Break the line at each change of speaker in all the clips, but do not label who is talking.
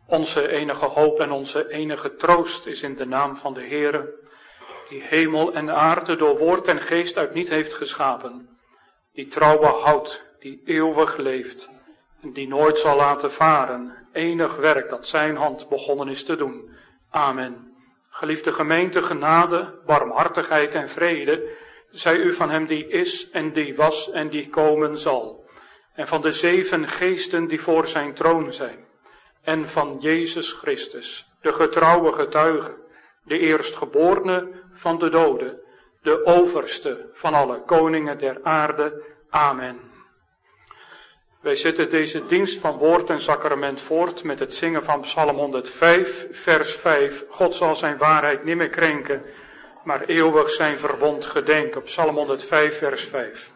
Onze enige hoop en onze enige troost is in de naam van de Heere, die hemel en aarde door woord en geest uit niet heeft geschapen, die trouw behoudt, die eeuwig leeft en die nooit zal laten varen, enig werk dat zijn hand begonnen is te doen. Amen. Geliefde gemeente, genade, barmhartigheid en vrede, zij u van hem die is en die was en die komen zal, en van de 7 geesten die voor zijn troon zijn, en van Jezus Christus, de getrouwe getuige, de eerstgeborene van de doden, de overste van alle koningen der aarde. Amen. Wij zetten deze dienst van woord en sacrament voort met het zingen van Psalm 105, vers 5. God zal zijn waarheid nimmer krenken, maar eeuwig zijn verbond gedenken. Psalm 105, vers 5.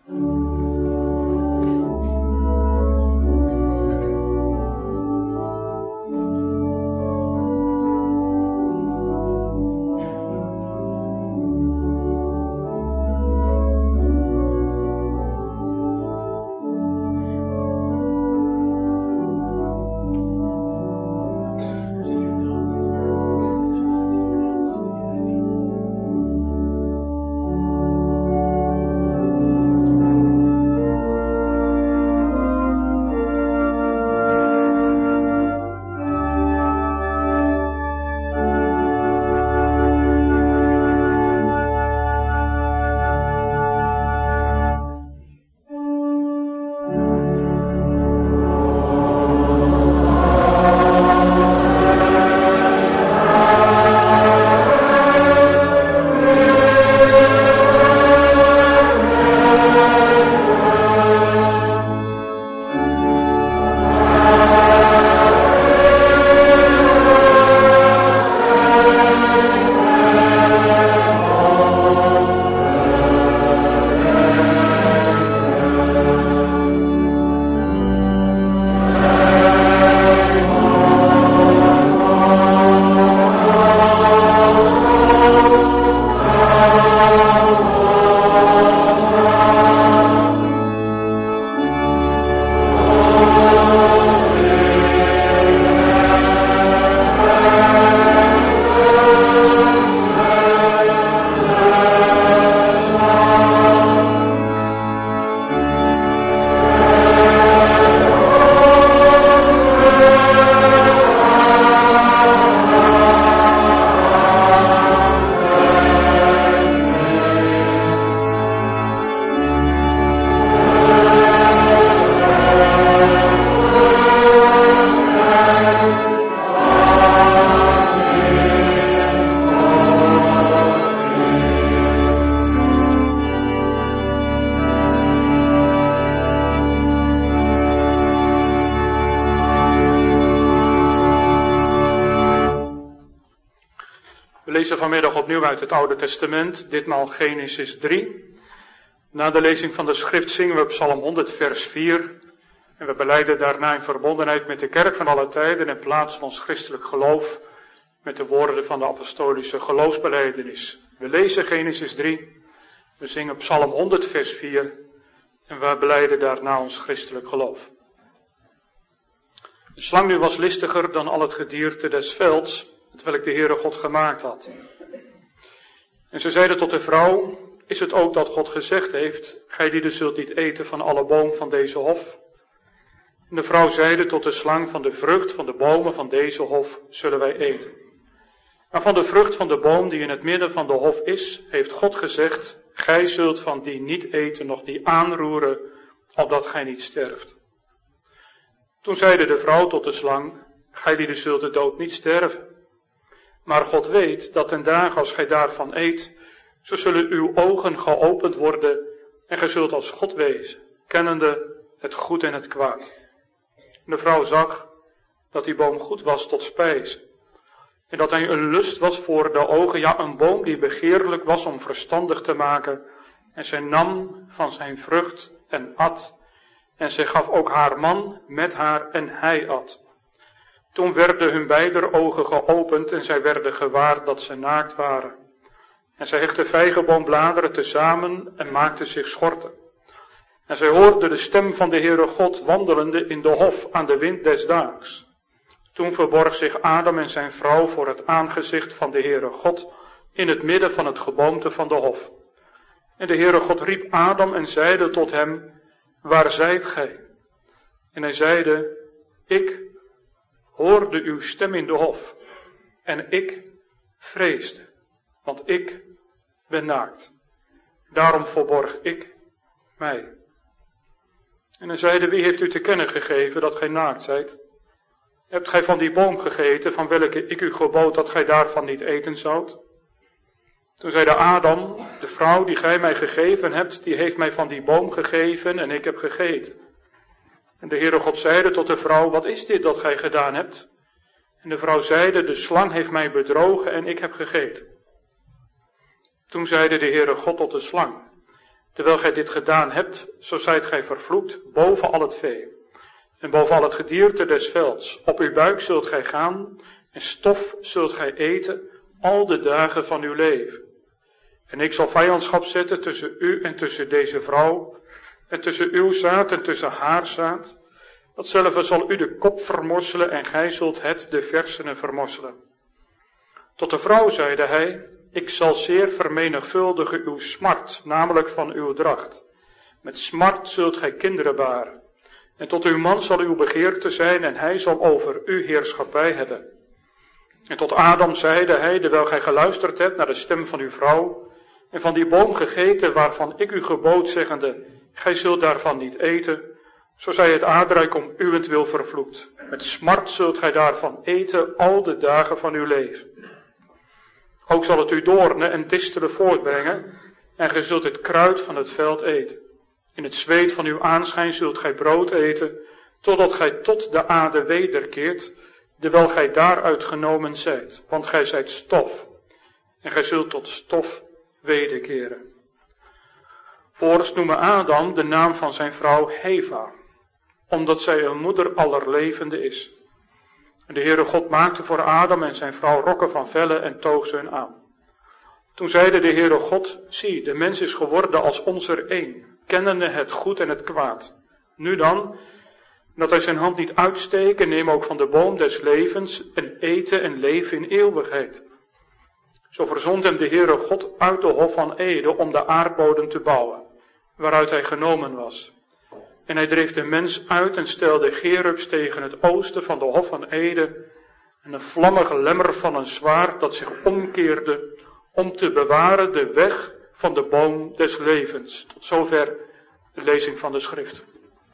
We lezen vanmiddag opnieuw uit het Oude Testament, ditmaal Genesis 3. Na de lezing van de schrift zingen we Psalm 100 vers 4. En we belijden daarna in verbondenheid met de kerk van alle tijden en plaats van ons christelijk geloof met de woorden van de apostolische geloofsbelijdenis. We lezen Genesis 3, we zingen Psalm 100 vers 4 en we belijden daarna ons christelijk geloof. De slang nu was listiger dan al het gedierte des velds, hetwelk de Heere God gemaakt had. En ze zeiden tot de vrouw, is het ook dat God gezegd heeft, gij die dus zult niet eten van alle boom van deze hof? En de vrouw zeide tot de slang, van de vrucht van de bomen van deze hof zullen wij eten. Maar van de vrucht van de boom die in het midden van de hof is, heeft God gezegd, gij zult van die niet eten, noch die aanroeren, opdat gij niet sterft. Toen zeide de vrouw tot de slang, gij die dus zult de dood niet sterven. Maar God weet dat ten dagen als gij daarvan eet, zo zullen uw ogen geopend worden en gij zult als God wezen, kennende het goed en het kwaad. En de vrouw zag dat die boom goed was tot spijs. En dat hij een lust was voor de ogen, ja, een boom die begeerlijk was om verstandig te maken. En zij nam van zijn vrucht en at. En zij gaf ook haar man met haar en hij at. Toen werden hun beider ogen geopend en zij werden gewaar dat ze naakt waren. En zij hechtte vijgenboombladeren tezamen en maakte zich schorten. En zij hoorde de stem van de Heere God wandelende in de hof aan de wind des daags. Toen verborg zich Adam en zijn vrouw voor het aangezicht van de Heere God in het midden van het geboomte van de hof. En de Heere God riep Adam en zeide tot hem, waar zijt gij? En hij zeide, ik hoorde uw stem in de hof en ik vreesde, want ik ben naakt. Daarom verborg ik mij. En hij zeide, wie heeft u te kennen gegeven dat gij naakt zijt? Hebt gij van die boom gegeten, van welke ik u gebood dat gij daarvan niet eten zoudt? Toen zeide Adam, de vrouw die gij mij gegeven hebt, die heeft mij van die boom gegeven en ik heb gegeten. En de Heere God zeide tot de vrouw, wat is dit dat gij gedaan hebt? En de vrouw zeide, de slang heeft mij bedrogen en ik heb gegeten. Toen zeide de Heere God tot de slang, terwijl gij dit gedaan hebt, zo zijt gij vervloekt boven al het vee. En boven al het gedierte des velds. Op uw buik zult gij gaan en stof zult gij eten al de dagen van uw leven. En ik zal vijandschap zetten tussen u en tussen deze vrouw, en tussen uw zaad en tussen haar zaad. Datzelfde zal u de kop vermorselen en gij zult het de versenen vermorselen. Tot de vrouw zeide hij, ik zal zeer vermenigvuldigen uw smart, namelijk van uw dracht. Met smart zult gij kinderen baren. En tot uw man zal uw begeerte zijn en hij zal over u heerschappij hebben. En tot Adam zeide hij, terwijl gij geluisterd hebt naar de stem van uw vrouw, en van die boom gegeten waarvan ik u gebood, zeggende, gij zult daarvan niet eten, zo zij het aardrijk om uwentwil vervloekt. Met smart zult gij daarvan eten al de dagen van uw leven. Ook zal het u doornen en distelen voortbrengen, en gij zult het kruid van het veld eten. In het zweet van uw aanschijn zult gij brood eten, totdat gij tot de aarde wederkeert, terwijl gij daaruit genomen zijt, want gij zijt stof, en gij zult tot stof wederkeren. Voorts noemen Adam de naam van zijn vrouw Heva, omdat zij een moeder aller levenden is. En de Heere God maakte voor Adam en zijn vrouw rokken van vellen en toog ze hun aan. Toen zeide de Heere God, zie, de mens is geworden als ons er één, kennende het goed en het kwaad. Nu dan, dat hij zijn hand niet uitsteken, neem ook van de boom des levens en eten en leven in eeuwigheid. Zo verzond hem de Heere God uit de hof van Eden om de aardbodem te bouwen, waaruit hij genomen was. En hij dreef de mens uit en stelde Gerubs tegen het oosten van de hof van Eden en een vlammige lemmer van een zwaard dat zich omkeerde om te bewaren de weg van de boom des levens. Tot zover de lezing van de schrift.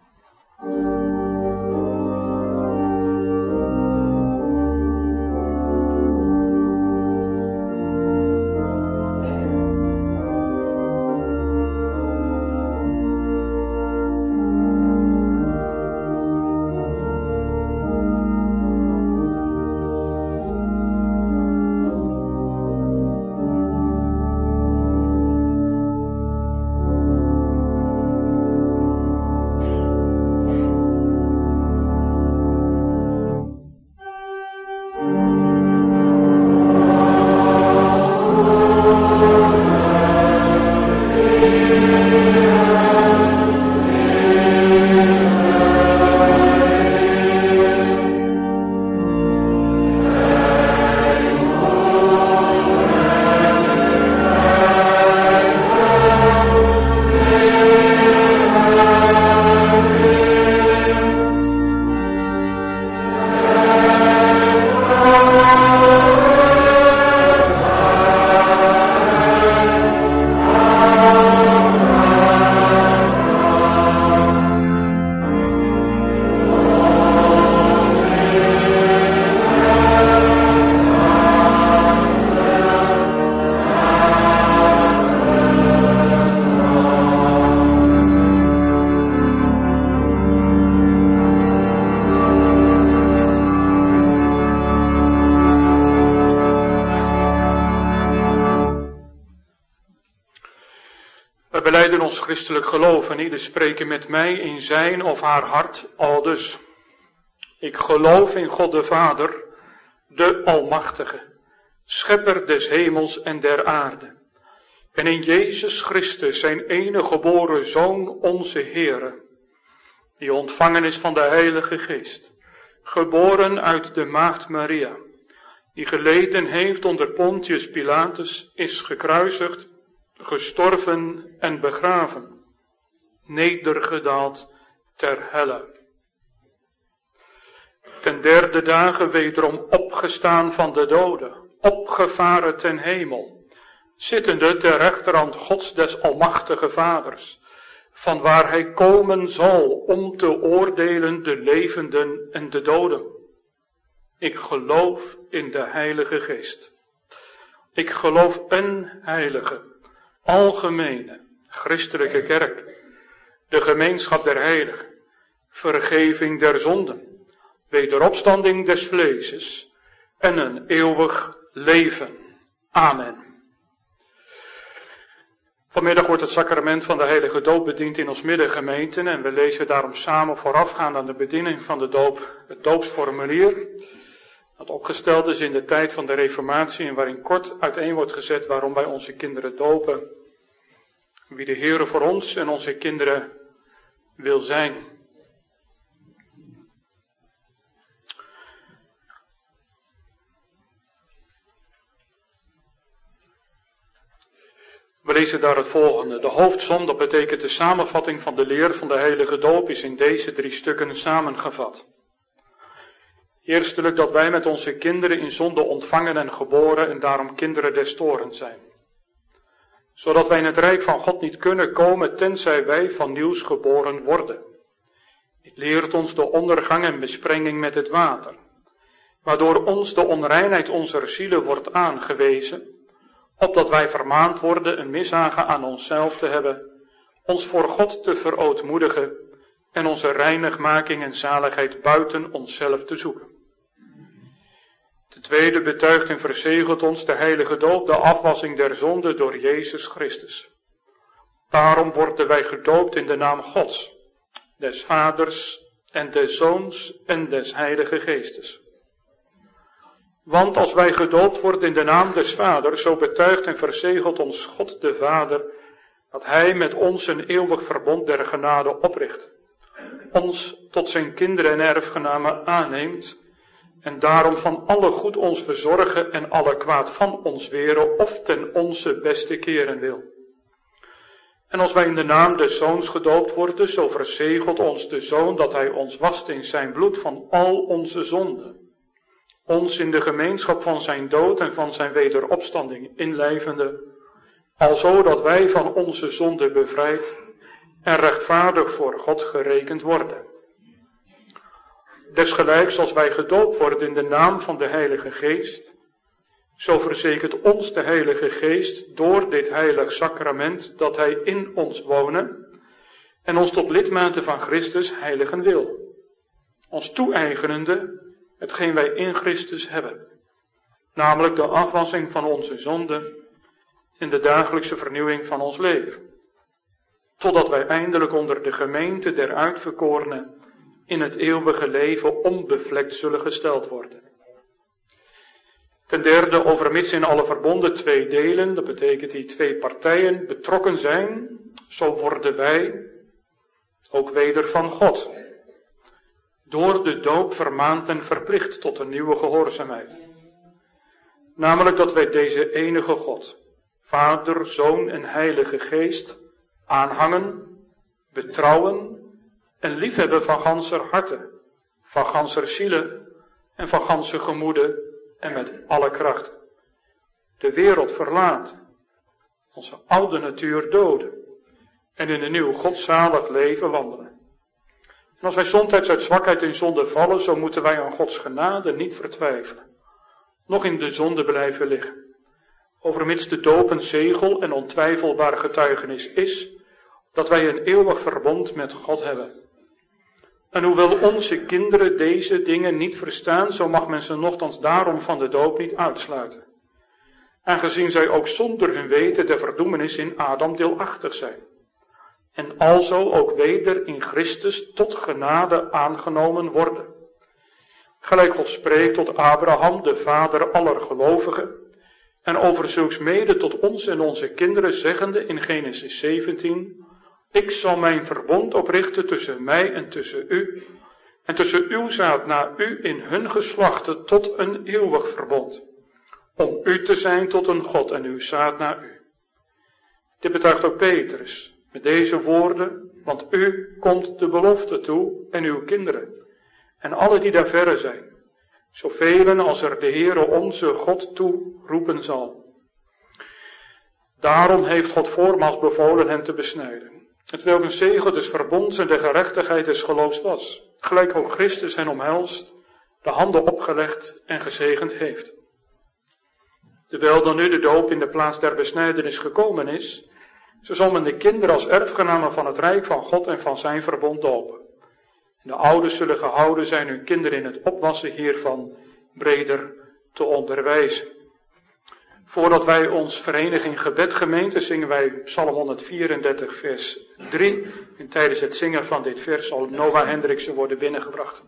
Wij belijden ons christelijk geloof en ieder spreken met mij in zijn of haar hart aldus. Ik geloof in God de Vader, de Almachtige, schepper des hemels en der aarde. En in Jezus Christus, zijn enige geboren Zoon, onze Heere, die ontvangen is van de Heilige Geest, geboren uit de maagd Maria, die geleden heeft onder Pontius Pilatus, is gekruisigd, gestorven en begraven, nedergedaald ter helle. Ten derde dagen wederom opgestaan van de doden, opgevaren ten hemel, zittende ter rechterhand Gods des almachtige Vaders, van waar hij komen zal om te oordelen de levenden en de doden. Ik geloof in de Heilige Geest. Ik geloof een heilige, algemene, christelijke kerk, de gemeenschap der heiligen, vergeving der zonden, wederopstanding des vleeses en een eeuwig leven. Amen. Vanmiddag wordt het sacrament van de heilige doop bediend in ons middengemeenten en we lezen daarom samen voorafgaand aan de bediening van de doop het doopsformulier, dat opgesteld is in de tijd van de Reformatie en waarin kort uiteen wordt gezet waarom wij onze kinderen dopen, wie de Heere voor ons en onze kinderen wil zijn. We lezen daar het volgende. De hoofdsom, dat betekent de samenvatting van de leer van de heilige doop, is in deze 3 stukken samengevat. Eerstelijk dat wij met onze kinderen in zonde ontvangen en geboren en daarom kinderen des torens zijn. Zodat wij in het rijk van God niet kunnen komen tenzij wij van nieuws geboren worden. Dit leert ons de ondergang en besprenging met het water, waardoor ons de onreinheid onze zielen wordt aangewezen, opdat wij vermaand worden een mishagen aan onszelf te hebben, ons voor God te verootmoedigen en onze reinigmaking en zaligheid buiten onszelf te zoeken. Ten tweede betuigt en verzegelt ons de heilige doop de afwassing der zonde door Jezus Christus. Daarom worden wij gedoopt in de naam Gods, des Vaders en des Zoons en des Heilige Geestes. Want als wij gedoopt worden in de naam des Vaders, zo betuigt en verzegelt ons God de Vader, dat Hij met ons een eeuwig verbond der genade opricht, ons tot zijn kinderen en erfgenamen aanneemt, en daarom van alle goed ons verzorgen en alle kwaad van ons weren of ten onze beste keren wil. En als wij in de naam des Zoons gedoopt worden, zo verzegelt ons de Zoon dat Hij ons wast in zijn bloed van al onze zonden, ons in de gemeenschap van zijn dood en van zijn wederopstanding inlijvende, alzo dat wij van onze zonde bevrijd en rechtvaardig voor God gerekend worden. Desgelijks als wij gedoopt worden in de naam van de Heilige Geest, zo verzekert ons de Heilige Geest door dit heilig sacrament dat Hij in ons wonen en ons tot lidmaten van Christus heiligen wil, ons toe-eigenende hetgeen wij in Christus hebben, namelijk de afwassing van onze zonden en de dagelijkse vernieuwing van ons leven, totdat wij eindelijk onder de gemeente der uitverkorenen in het eeuwige leven onbevlekt zullen gesteld worden. Ten derde, overmits in alle verbonden 2 delen, dat betekent die 2 partijen betrokken zijn, zo worden wij ook weder van God door de doop vermaand en verplicht tot een nieuwe gehoorzaamheid. Namelijk dat wij deze enige God, Vader, Zoon en Heilige Geest, aanhangen, betrouwen en liefhebben van ganser harte, van ganser ziele en van ganse gemoede en met alle kracht. De wereld verlaten, onze oude natuur doden en in een nieuw godzalig leven wandelen. En als wij somtijds uit zwakheid in zonde vallen, zo moeten wij aan Gods genade niet vertwijfelen, nog in de zonde blijven liggen. Overmits de doop een zegel en ontwijfelbare getuigenis is, dat wij een eeuwig verbond met God hebben. En hoewel onze kinderen deze dingen niet verstaan, zo mag men ze nochtans daarom van de doop niet uitsluiten. Aangezien zij ook zonder hun weten de verdoemenis in Adam deelachtig zijn. En alzo ook weder in Christus tot genade aangenomen worden. Gelijk God spreekt tot Abraham, de vader aller gelovigen, en over zulks mede tot ons en onze kinderen zeggende in Genesis 17, ik zal mijn verbond oprichten tussen mij en tussen u, en tussen uw zaad na u in hun geslachten tot een eeuwig verbond, om u te zijn tot een God en uw zaad na u. Dit betuigt ook Petrus met deze woorden, want u komt de belofte toe en uw kinderen en alle die daar verre zijn, zoveel als er de Heere onze God toe roepen zal. Daarom heeft God voormaals bevolen hen te besnijden, het welk een zegel des verbonds en de gerechtigheid des geloofs was, gelijk ook Christus hen omhelst, de handen opgelegd en gezegend heeft. Terwijl dan nu de doop in de plaats der besnijdenis gekomen is, zo zal men de kinderen als erfgenamen van het rijk van God en van zijn verbond dopen. En de ouders zullen gehouden zijn hun kinderen in het opwassen hiervan breder te onderwijzen. Voordat wij ons verenigen in gebedgemeente, zingen wij Psalm 134 vers 3. En tijdens het zingen van dit vers zal Noah Hendriksen worden binnengebracht.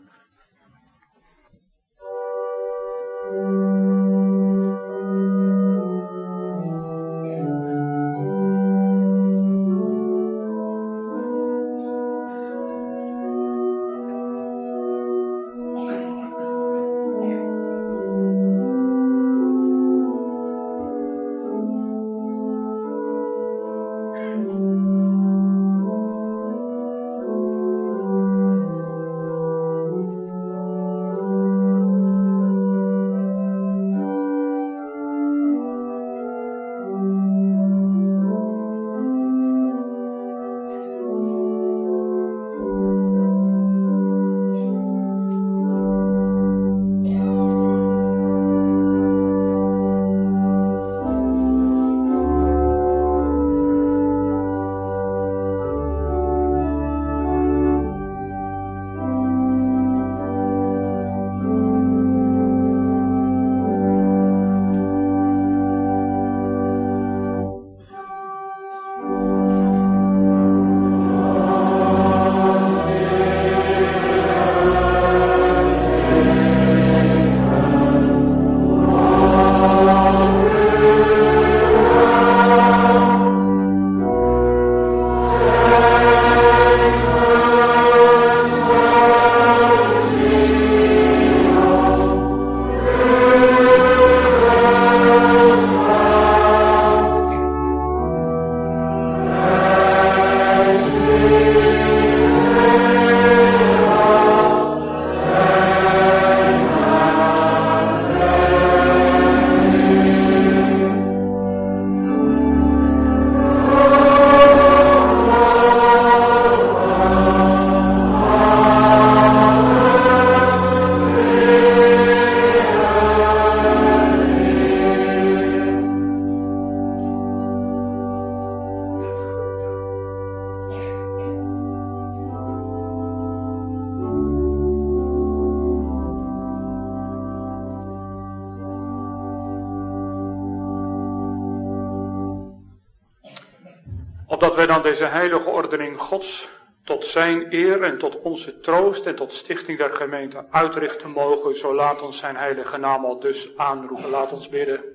Opdat wij dan deze heilige ordening Gods tot zijn eer en tot onze troost en tot stichting der gemeente uitrichten mogen, zo laat ons zijn heilige naam al dus aanroepen. Laat ons bidden.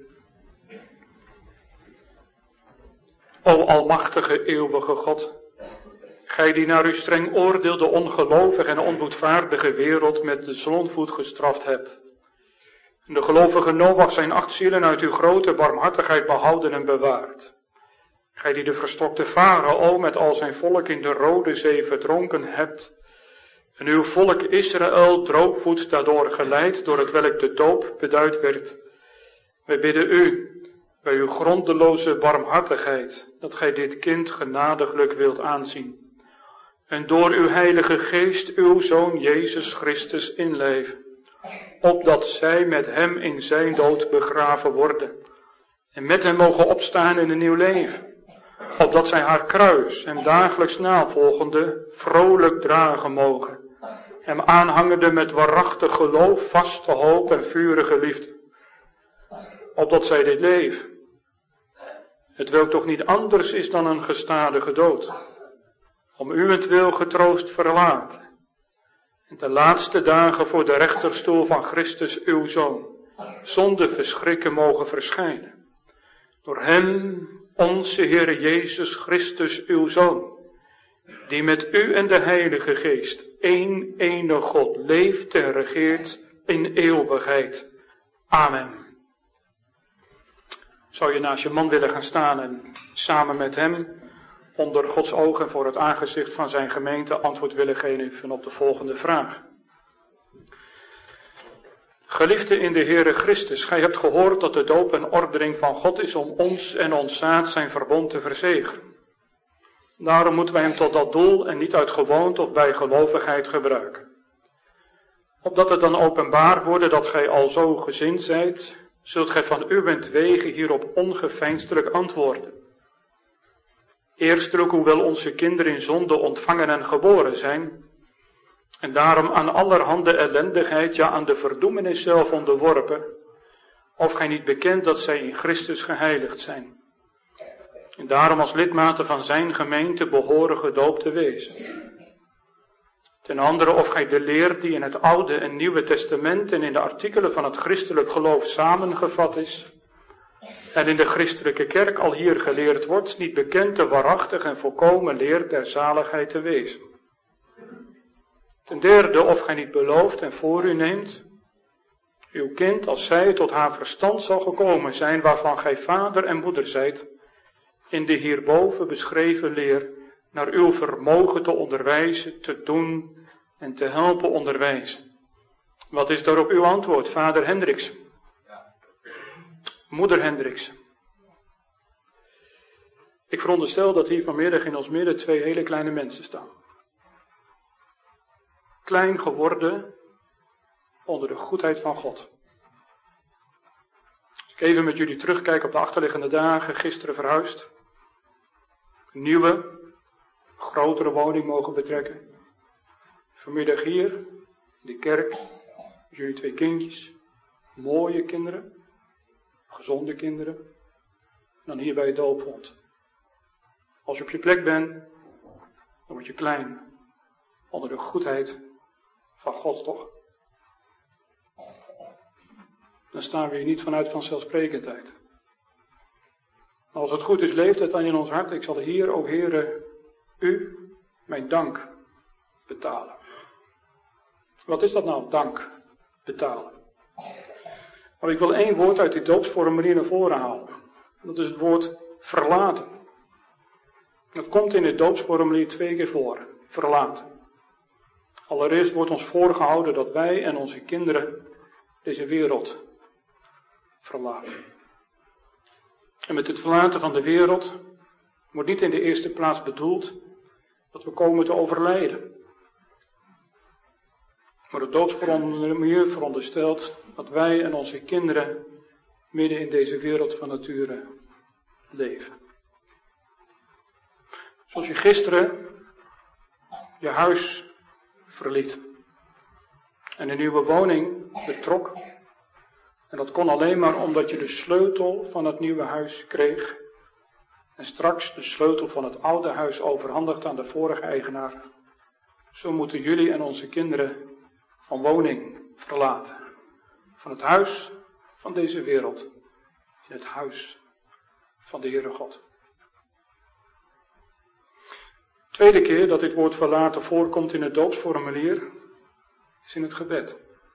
O almachtige, eeuwige God, gij die naar uw streng oordeel de ongelovige en onboedvaardige wereld met de zondvloed gestraft hebt. En de gelovige Noach zijn 8 zielen uit uw grote barmhartigheid behouden en bewaard. Gij die de verstokte Farao met al zijn volk in de Rode Zee verdronken hebt, en uw volk Israël droogvoets daardoor geleid, door het welk de doop beduid werd. Wij bidden u, bij uw grondeloze barmhartigheid, dat gij dit kind genadiglijk wilt aanzien, en door uw heilige geest uw Zoon Jezus Christus inleven, opdat zij met hem in zijn dood begraven worden, en met hem mogen opstaan in een nieuw leven, opdat zij haar kruis hem dagelijks navolgende vrolijk dragen mogen, hem aanhangende met waarachtig geloof, vaste hoop en vurige liefde, opdat zij dit leven, het welk toch niet anders is dan een gestadige dood, om uwentwil getroost verlaten, en de laatste dagen voor de rechterstoel van Christus uw Zoon, zonder verschrikken mogen verschijnen. Door hem, onze Heere Jezus Christus uw Zoon, die met u en de Heilige Geest, één enige God, leeft en regeert in eeuwigheid. Amen. Zou je naast je man willen gaan staan en samen met hem onder Gods ogen voor het aangezicht van zijn gemeente antwoord willen geven op de volgende vraag. Geliefde in de Heere Christus, gij hebt gehoord dat de doop een ordening van God is om ons en ons zaad zijn verbond te verzegelen. Daarom moeten wij hem tot dat doel en niet uit gewoonte of bijgelovigheid gebruiken. Opdat het dan openbaar wordt dat gij al zo gezind zijt, zult gij van uwentwege hierop ongeveinsdelijk antwoorden. Eerstelijk, hoewel onze kinderen in zonde ontvangen en geboren zijn, en daarom aan allerhande ellendigheid, ja aan de verdoemenis zelf onderworpen, of gij niet bekent dat zij in Christus geheiligd zijn. En daarom als lidmaten van zijn gemeente behoren gedoopt te wezen. Ten andere, of gij de leer die in het Oude en Nieuwe Testament en in de artikelen van het christelijk geloof samengevat is, en in de christelijke kerk al hier geleerd wordt, niet bekend de waarachtige en volkomen leer der zaligheid te wezen. Ten derde, of gij niet belooft en voor u neemt, uw kind als zij tot haar verstand zal gekomen zijn, waarvan gij vader en moeder zijt, in de hierboven beschreven leer, naar uw vermogen te onderwijzen, te doen en te helpen onderwijzen. Wat is daarop uw antwoord, vader Hendriksen? Moeder Hendriksen. Ik veronderstel dat hier vanmiddag in ons midden twee hele kleine mensen staan. Klein geworden onder de goedheid van God. Als ik even met jullie terugkijk op de achterliggende dagen, gisteren verhuisd. Een nieuwe, grotere woning mogen betrekken. Vanmiddag hier, in de kerk, met jullie twee kindjes. Mooie kinderen, gezonde kinderen. En dan hier bij het doopvond. Als je op je plek bent, dan word je klein. Onder de goedheid van God, toch? Dan staan we hier niet vanuit vanzelfsprekendheid. Maar als het goed is, leeft het dan in ons hart. Ik zal hier, o Heere, u mijn dank betalen. Wat is dat nou, dank betalen? Maar ik wil één woord uit dit doopsformulier naar voren halen. Dat is het woord verlaten. Dat komt in het doopsformulier 2 keer voor. Verlaten. Allereerst wordt ons voorgehouden dat wij en onze kinderen deze wereld verlaten. En met het verlaten van de wereld wordt niet in de eerste plaats bedoeld dat we komen te overlijden. Maar het doopsformulier veronderstelt dat wij en onze kinderen midden in deze wereld van nature leven. Zoals je gisteren je huis verliet en een nieuwe woning betrok. En dat kon alleen maar omdat je de sleutel van het nieuwe huis kreeg en straks de sleutel van het oude huis overhandigt aan de vorige eigenaar. Zo moeten jullie en onze kinderen van woning verlaten. Van het huis van deze wereld in het huis van de Heere God. Tweede keer dat dit woord verlaten voorkomt in het doopsformulier is in het gebed.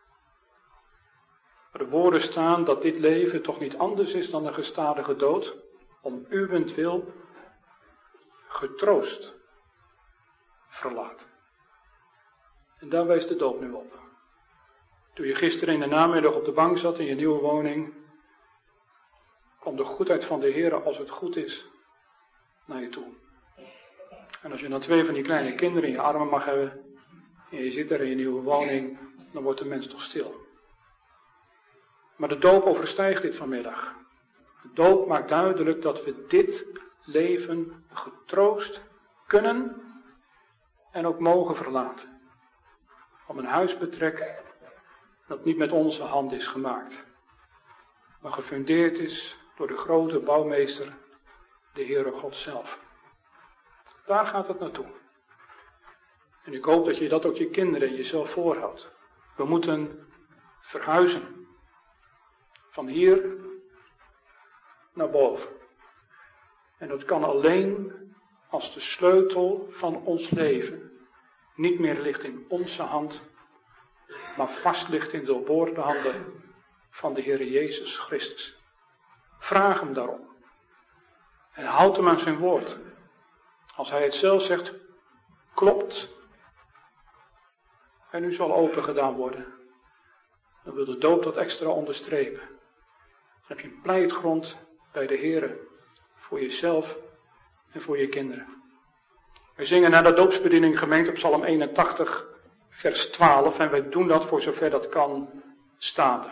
Waar de woorden staan dat dit leven toch niet anders is dan een gestadige dood, om uwentwil getroost verlaten. En daar wijst de doop nu op. Toen je gisteren in de namiddag op de bank zat in je nieuwe woning, kwam de goedheid van de Heer, als het goed is, naar je toe. En als je dan 2 van die kleine kinderen in je armen mag hebben, en je zit daar in je nieuwe woning, dan wordt de mens toch stil. Maar de doop overstijgt dit vanmiddag. De doop maakt duidelijk dat we dit leven getroost kunnen en ook mogen verlaten. Om een huis betrekken dat niet met onze hand is gemaakt, maar gefundeerd is door de grote bouwmeester, de Heere God zelf. Daar gaat het naartoe. En ik hoop dat je dat ook je kinderen en jezelf voorhoudt. We moeten verhuizen. Van hier naar boven. En dat kan alleen als de sleutel van ons leven niet meer ligt in onze hand, maar vast ligt in de doorboorde handen van de Heer Jezus Christus. Vraag hem daarom. En houd hem aan zijn woord. Als hij het zelf zegt, klopt. En nu zal open gedaan worden. Dan wil de doop dat extra onderstrepen. Dan heb je een pleitgrond bij de Heer. Voor jezelf en voor je kinderen. We zingen naar de doopsbediening gemeente op Psalm 81, vers 12. En wij doen dat voor zover dat kan staande.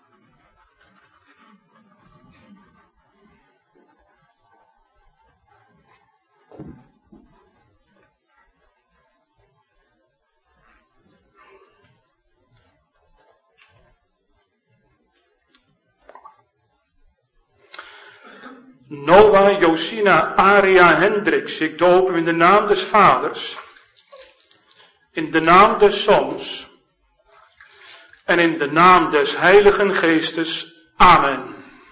Noah, Josina, Aria, Hendricks, ik doop u in de naam des Vaders, in de naam des Zoons en in de naam des Heiligen Geestes. Amen.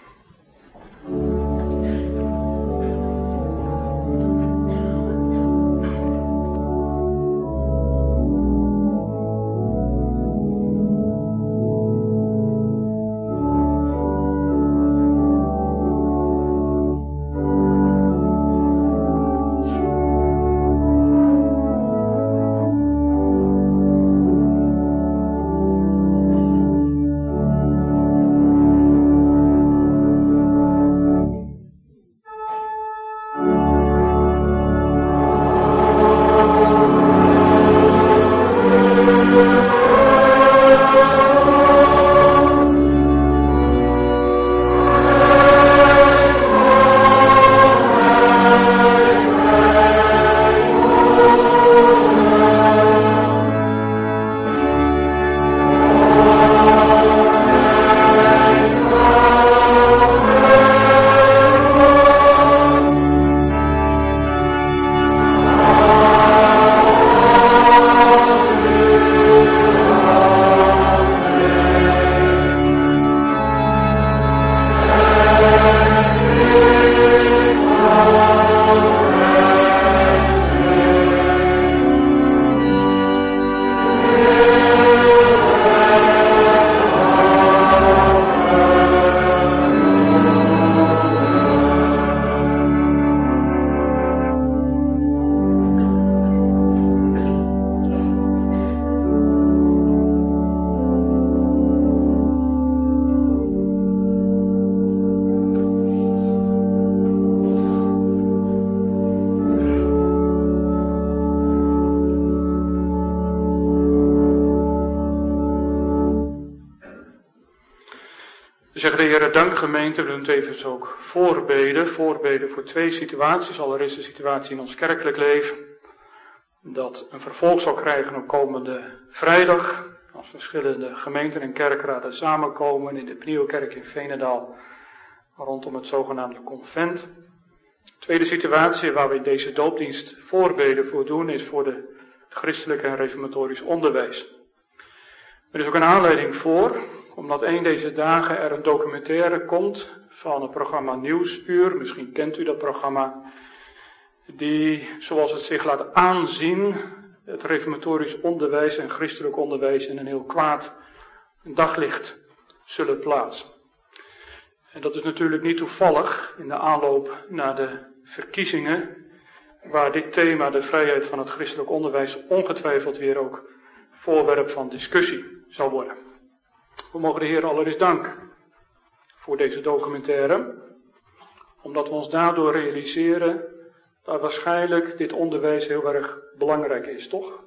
Zeggen de Heer, dank gemeente, we doen tevens ook voorbeden voor twee situaties. Allereerst de situatie in ons kerkelijk leven, dat een vervolg zal krijgen op komende vrijdag, als verschillende gemeenten en kerkraden samenkomen in de Pnieelkerk in Veenendaal, rondom het zogenaamde convent. De tweede situatie waar we in deze doopdienst voorbeden voor doen, is voor het christelijk en reformatorisch onderwijs. Er is ook een aanleiding voor, omdat een deze dagen er een documentaire komt van het programma Nieuwsuur. Misschien kent u dat programma. Die, zoals het zich laat aanzien, het reformatorisch onderwijs en christelijk onderwijs in een heel kwaad daglicht zullen plaatsen. En dat is natuurlijk niet toevallig in de aanloop naar de verkiezingen, waar dit thema, de vrijheid van het christelijk onderwijs, ongetwijfeld weer ook voorwerp van discussie zal worden. We mogen de Heer allereerst danken voor deze documentaire, omdat we ons daardoor realiseren dat waarschijnlijk dit onderwijs heel erg belangrijk is, toch?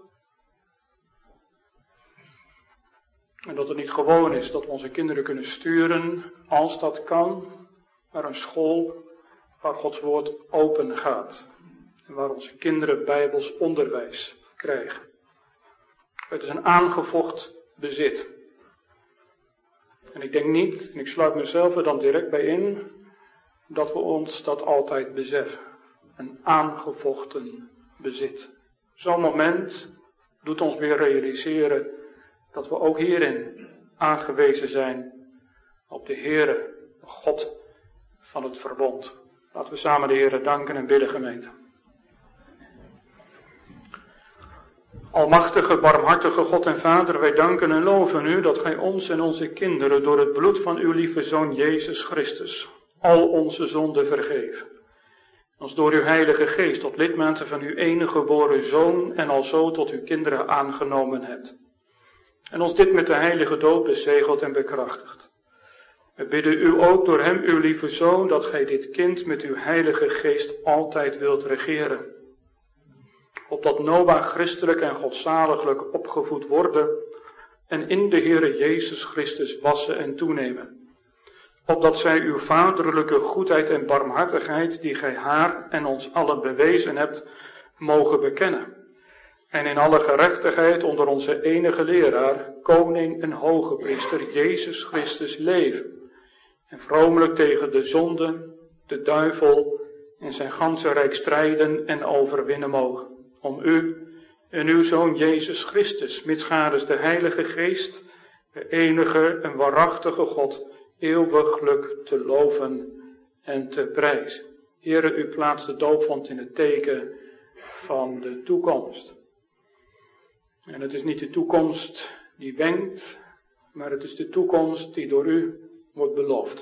En dat het niet gewoon is dat we onze kinderen kunnen sturen, als dat kan, naar een school waar Gods woord open gaat. En waar onze kinderen bijbels onderwijs krijgen. Het is een aangevocht bezit. En ik denk niet, en ik sluit mezelf er dan direct bij in, dat we ons dat altijd beseffen. Een aangevochten bezit. Zo'n moment doet ons weer realiseren dat we ook hierin aangewezen zijn op de Heere, de God van het verbond. Laten we samen de Heere danken en bidden, gemeente. Almachtige, barmhartige God en Vader, wij danken en loven u dat gij ons en onze kinderen door het bloed van uw lieve Zoon Jezus Christus al onze zonden vergeven. Ons door uw Heilige Geest tot lidmaten van uw enige geboren Zoon en alzo tot uw kinderen aangenomen hebt. En ons dit met de heilige doop bezegeld en bekrachtigd. We bidden u ook door hem, uw lieve Zoon, dat gij dit kind met uw Heilige Geest altijd wilt regeren. Opdat Noah christelijk en godzaliglijk opgevoed worden en in de Heere Jezus Christus wassen en toenemen. Opdat zij uw vaderlijke goedheid en barmhartigheid, die gij haar en ons allen bewezen hebt, mogen bekennen. En in alle gerechtigheid onder onze enige leraar, koning en hoge priester Jezus Christus leven. En vromelijk tegen de zonde, de duivel en zijn ganse rijk strijden en overwinnen mogen. Om u en uw Zoon Jezus Christus, mitsgaders de Heilige Geest, de enige en waarachtige God, eeuwiglijk te loven en te prijzen. Heere, u plaatst de doopvond in het teken van de toekomst. En het is niet de toekomst die wenkt, maar het is de toekomst die door u wordt beloofd.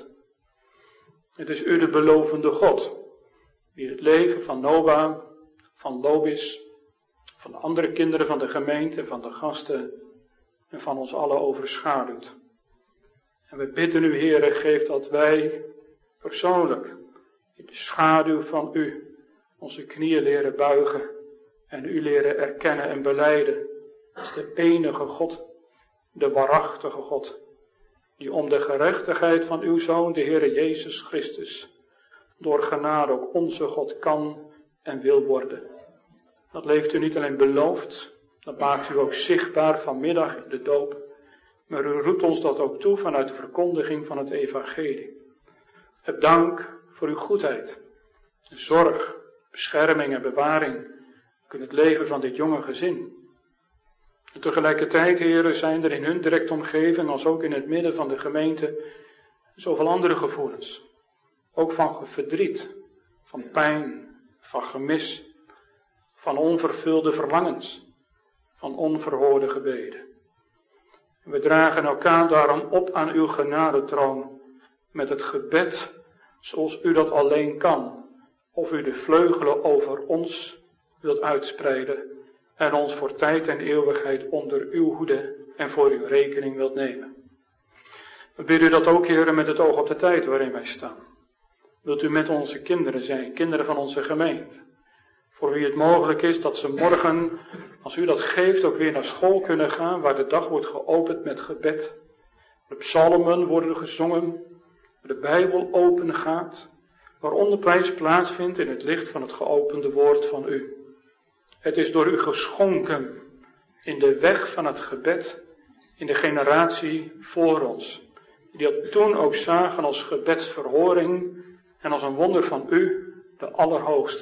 Het is u de belovende God, die het leven van Noah, van Lobis, van de andere kinderen van de gemeente, van de gasten en van ons allen overschaduwt. En we bidden u, Heere, geef dat wij persoonlijk in de schaduw van u onze knieën leren buigen en u leren erkennen en belijden als de enige God, de waarachtige God, die om de gerechtigheid van uw Zoon, de Heere Jezus Christus, door genade ook onze God kan en wil worden. Dat leeft u niet alleen beloofd, dat maakt u ook zichtbaar vanmiddag in de doop, maar u roept ons dat ook toe vanuit de verkondiging van het evangelie. Heb dank voor uw goedheid, zorg, bescherming en bewaring in het leven van dit jonge gezin. En tegelijkertijd, heren, zijn er in hun directe omgeving, als ook in het midden van de gemeente, zoveel andere gevoelens. Ook van verdriet, van pijn, van gemis, van onvervulde verlangens, van onverhoorde gebeden. We dragen elkaar daarom op aan uw genadetroon met het gebed zoals u dat alleen kan, of u de vleugelen over ons wilt uitspreiden en ons voor tijd en eeuwigheid onder uw hoede en voor uw rekening wilt nemen. We bidden u dat ook, heren, met het oog op de tijd waarin wij staan. Wilt u met onze kinderen zijn, kinderen van onze gemeente, voor wie het mogelijk is dat ze morgen, als u dat geeft, ook weer naar school kunnen gaan, waar de dag wordt geopend met gebed. De psalmen worden gezongen, de Bijbel open gaat, waar onderwijs plaatsvindt in het licht van het geopende woord van u. Het is door u geschonken in de weg van het gebed, in de generatie voor ons, die dat toen ook zagen als gebedsverhoring en als een wonder van u, de Allerhoogste.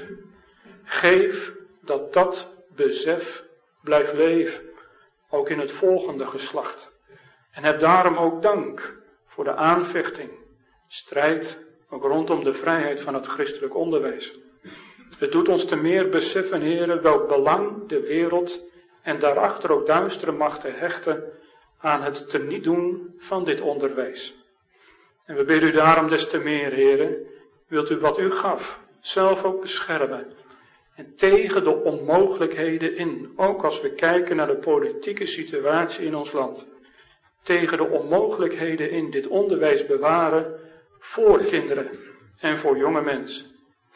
Geef dat dat besef blijft leven, ook in het volgende geslacht. En heb daarom ook dank voor de aanvechting, strijd, ook rondom de vrijheid van het christelijk onderwijs. Het doet ons te meer beseffen, heren, welk belang de wereld en daarachter ook duistere machten hechten aan het teniet doen van dit onderwijs. En we bidden u daarom des te meer, heren, wilt u wat u gaf, zelf ook beschermen. En tegen de onmogelijkheden in, ook als we kijken naar de politieke situatie in ons land, tegen de onmogelijkheden in dit onderwijs bewaren voor kinderen en voor jonge mensen.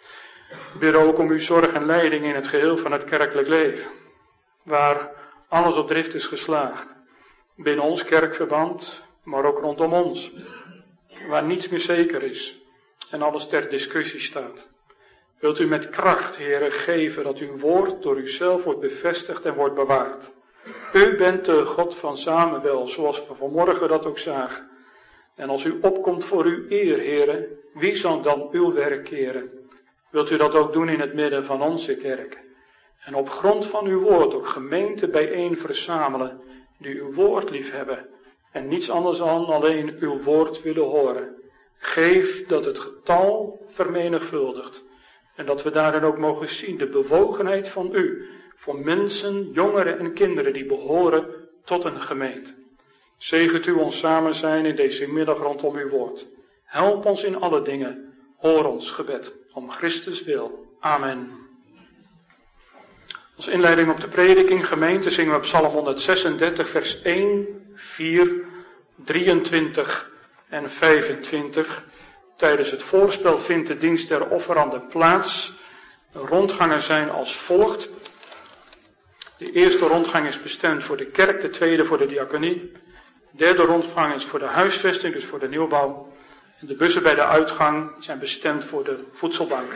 We bidden ook om uw zorg en leiding in het geheel van het kerkelijk leven, waar alles op drift is geslagen. Binnen ons kerkverband, maar ook rondom ons, waar niets meer zeker is en alles ter discussie staat. Wilt u met kracht, heren, geven dat uw woord door uzelf wordt bevestigd en wordt bewaard. U bent de God van samenwel, zoals we vanmorgen dat ook zagen. En als u opkomt voor uw eer, heren, wie zal dan uw werk keren? Wilt u dat ook doen in het midden van onze kerk? En op grond van uw woord ook gemeenten bijeen verzamelen, die uw woord liefhebben en niets anders dan alleen uw woord willen horen. Geef dat het getal vermenigvuldigt. En dat we daarin ook mogen zien de bewogenheid van u, voor mensen, jongeren en kinderen die behoren tot een gemeente. Zegent u ons samen zijn in deze middag rondom uw woord. Help ons in alle dingen. Hoor ons gebed. Om Christus wil. Amen. Als inleiding op de prediking, gemeente, zingen we Psalm 136, vers 1, 4, 23 en 25. Tijdens het voorspel vindt de dienst der offeranden plaats. De rondgangen zijn als volgt. De eerste rondgang is bestemd voor de kerk, de tweede voor de diaconie. De derde rondgang is voor de huisvesting, dus voor de nieuwbouw. En de bussen bij de uitgang zijn bestemd voor de voedselbank.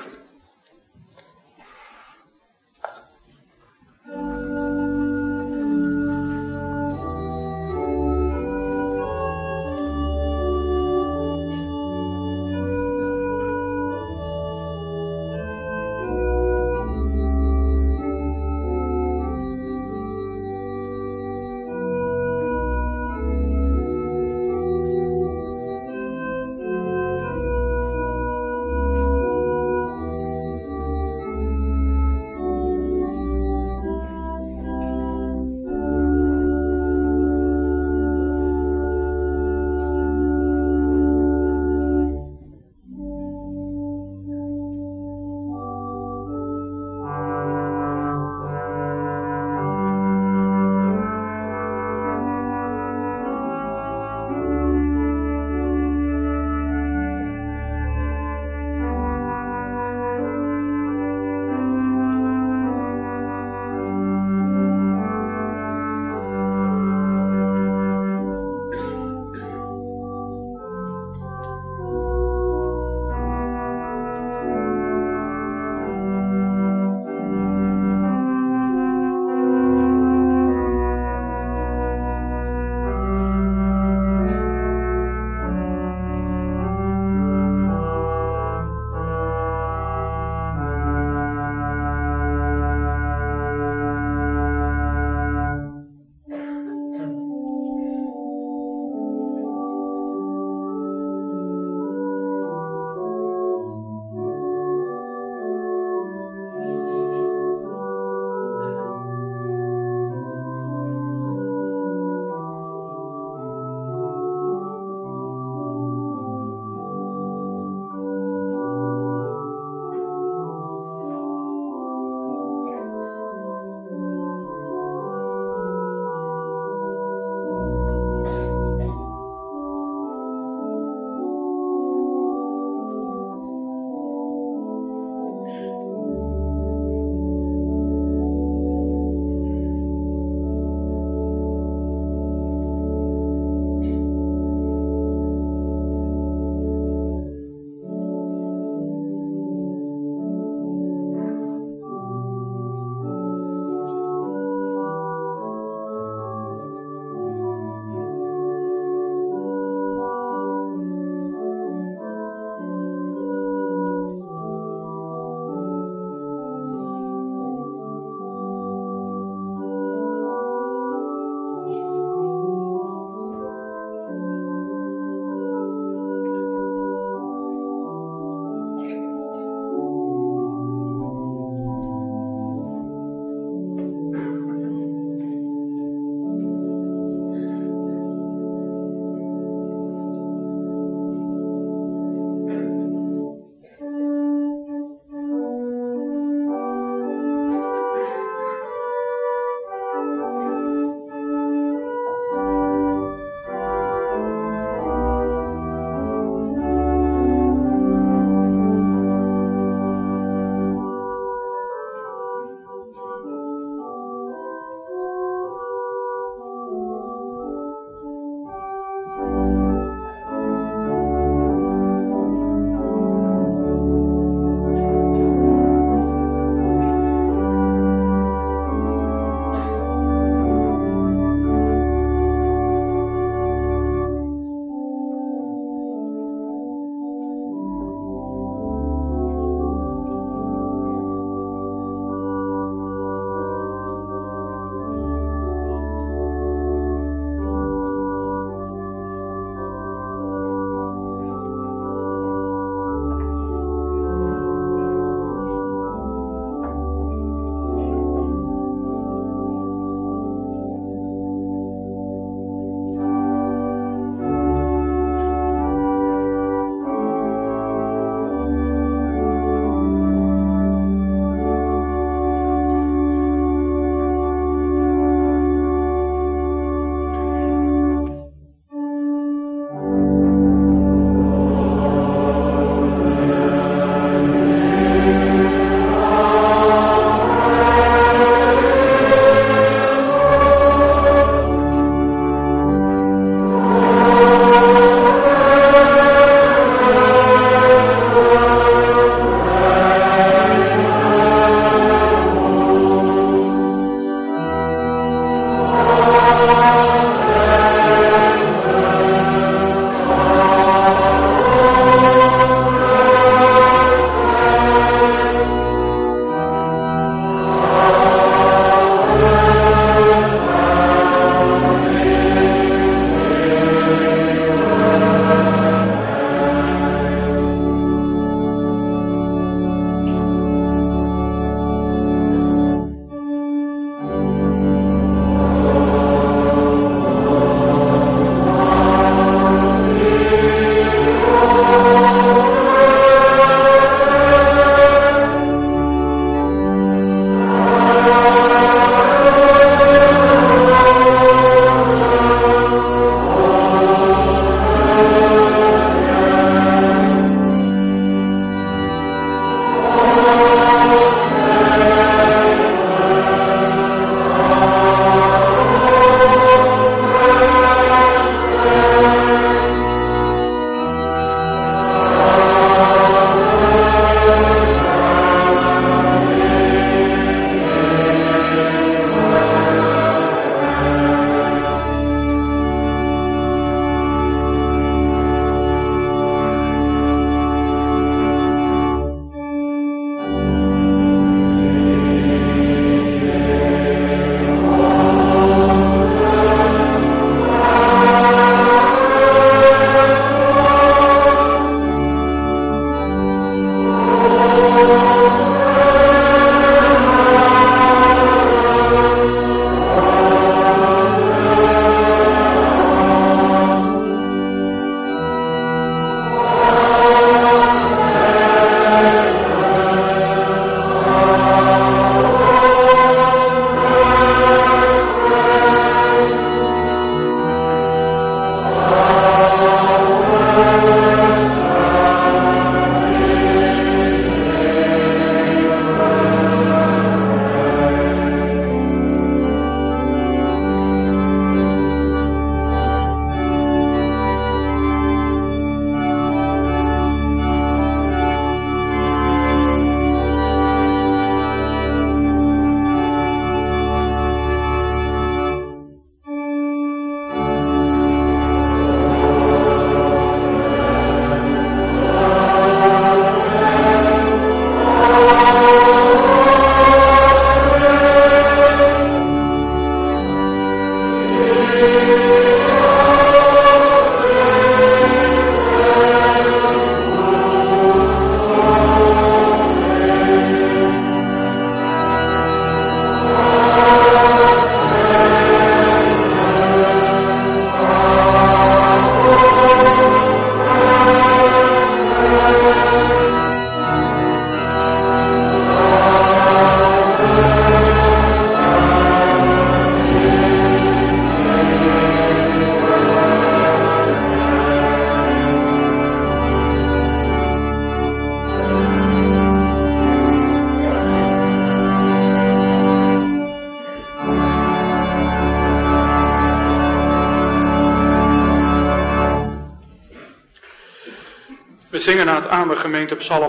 zingen na het Amengemeente Psalm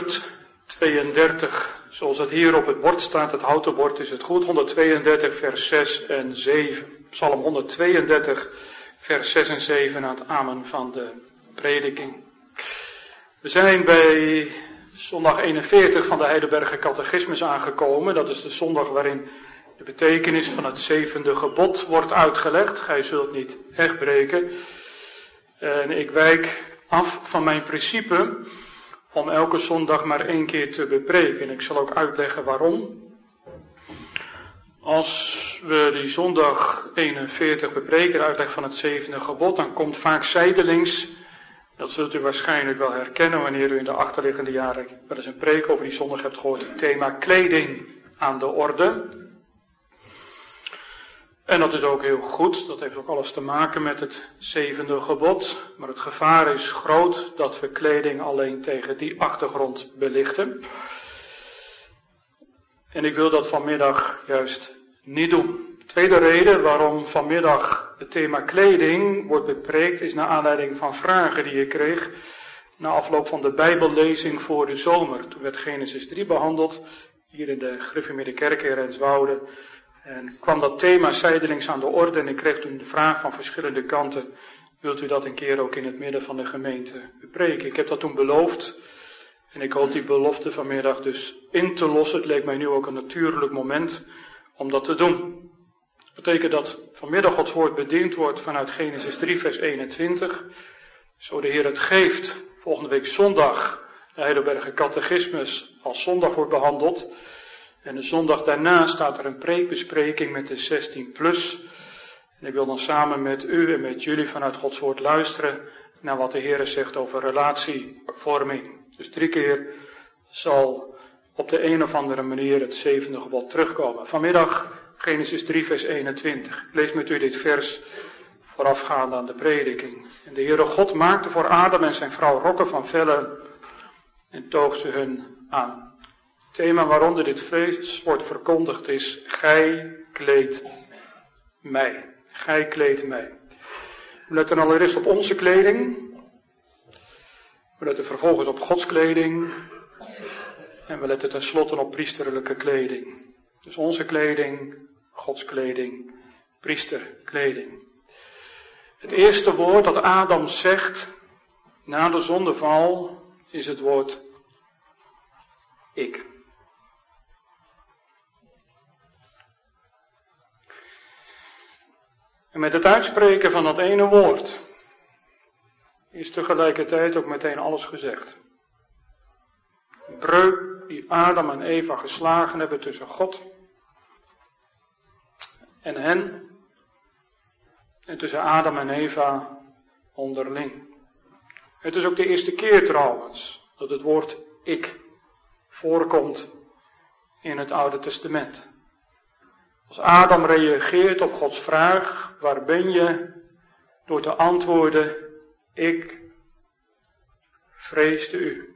132. Zoals het hier op het bord staat, het houten bord, is het goed. 132 vers 6 en 7. Psalm 132 vers 6 en 7 aan het amen van de prediking. We zijn bij zondag 41 van de Heidelberger Catechismus aangekomen. Dat is de zondag waarin de betekenis van het 7e gebod wordt uitgelegd. Gij zult niet echtbreken. En ik wijk af van mijn principe om elke zondag maar 1 keer te bepreken. En ik zal ook uitleggen waarom. Als we die zondag 41 bepreken, de uitleg van het 7e gebod, dan komt vaak zijdelings, dat zult u waarschijnlijk wel herkennen wanneer u in de achterliggende jaren wel eens een preek over die zondag hebt gehoord, het thema kleding aan de orde. En dat is ook heel goed, dat heeft ook alles te maken met het 7e gebod. Maar het gevaar is groot dat we kleding alleen tegen die achtergrond belichten. En ik wil dat vanmiddag juist niet doen. De tweede reden waarom vanmiddag het thema kleding wordt bepreekt is naar aanleiding van vragen die ik kreeg na afloop van de Bijbellezing voor de zomer. Toen werd Genesis 3 behandeld, hier in de Gereformeerde Kerk in Renswoude. En kwam dat thema zijdelings aan de orde en ik kreeg toen de vraag van verschillende kanten, wilt u dat een keer ook in het midden van de gemeente bepreken? Ik heb dat toen beloofd en ik hoop die belofte vanmiddag dus in te lossen. Het leek mij nu ook een natuurlijk moment om dat te doen. Dat betekent dat vanmiddag Gods woord bediend wordt vanuit Genesis 3 vers 21. Zo de Heer het geeft, volgende week zondag de Heidelberger Catechismus als zondag wordt behandeld. En de zondag daarna staat er een preekbespreking met de 16 plus. En ik wil dan samen met u en met jullie vanuit Gods woord luisteren naar wat de Heer zegt over relatievorming. Dus 3 keer zal op de een of andere manier het 7e gebod terugkomen. Vanmiddag Genesis 3 vers 21. Ik lees met u dit vers voorafgaand aan de prediking. En de Heere God maakte voor Adam en zijn vrouw rokken van vellen en toog ze hun aan. Het thema waaronder dit vers wordt verkondigd is, gij kleedt mij. Gij kleedt mij. We letten allereerst op onze kleding. We letten vervolgens op Gods kleding. En we letten tenslotte op priesterlijke kleding. Dus onze kleding, Gods kleding, priesterkleding. Het eerste woord dat Adam zegt na de zondeval is het woord ik. En met het uitspreken van dat ene woord is tegelijkertijd ook meteen alles gezegd. De breuk die Adam en Eva geslagen hebben tussen God en hen en tussen Adam en Eva onderling. Het is ook de eerste keer trouwens dat het woord ik voorkomt in het Oude Testament. Als Adam reageert op Gods vraag, waar ben je? Door te antwoorden, ik vreesde u.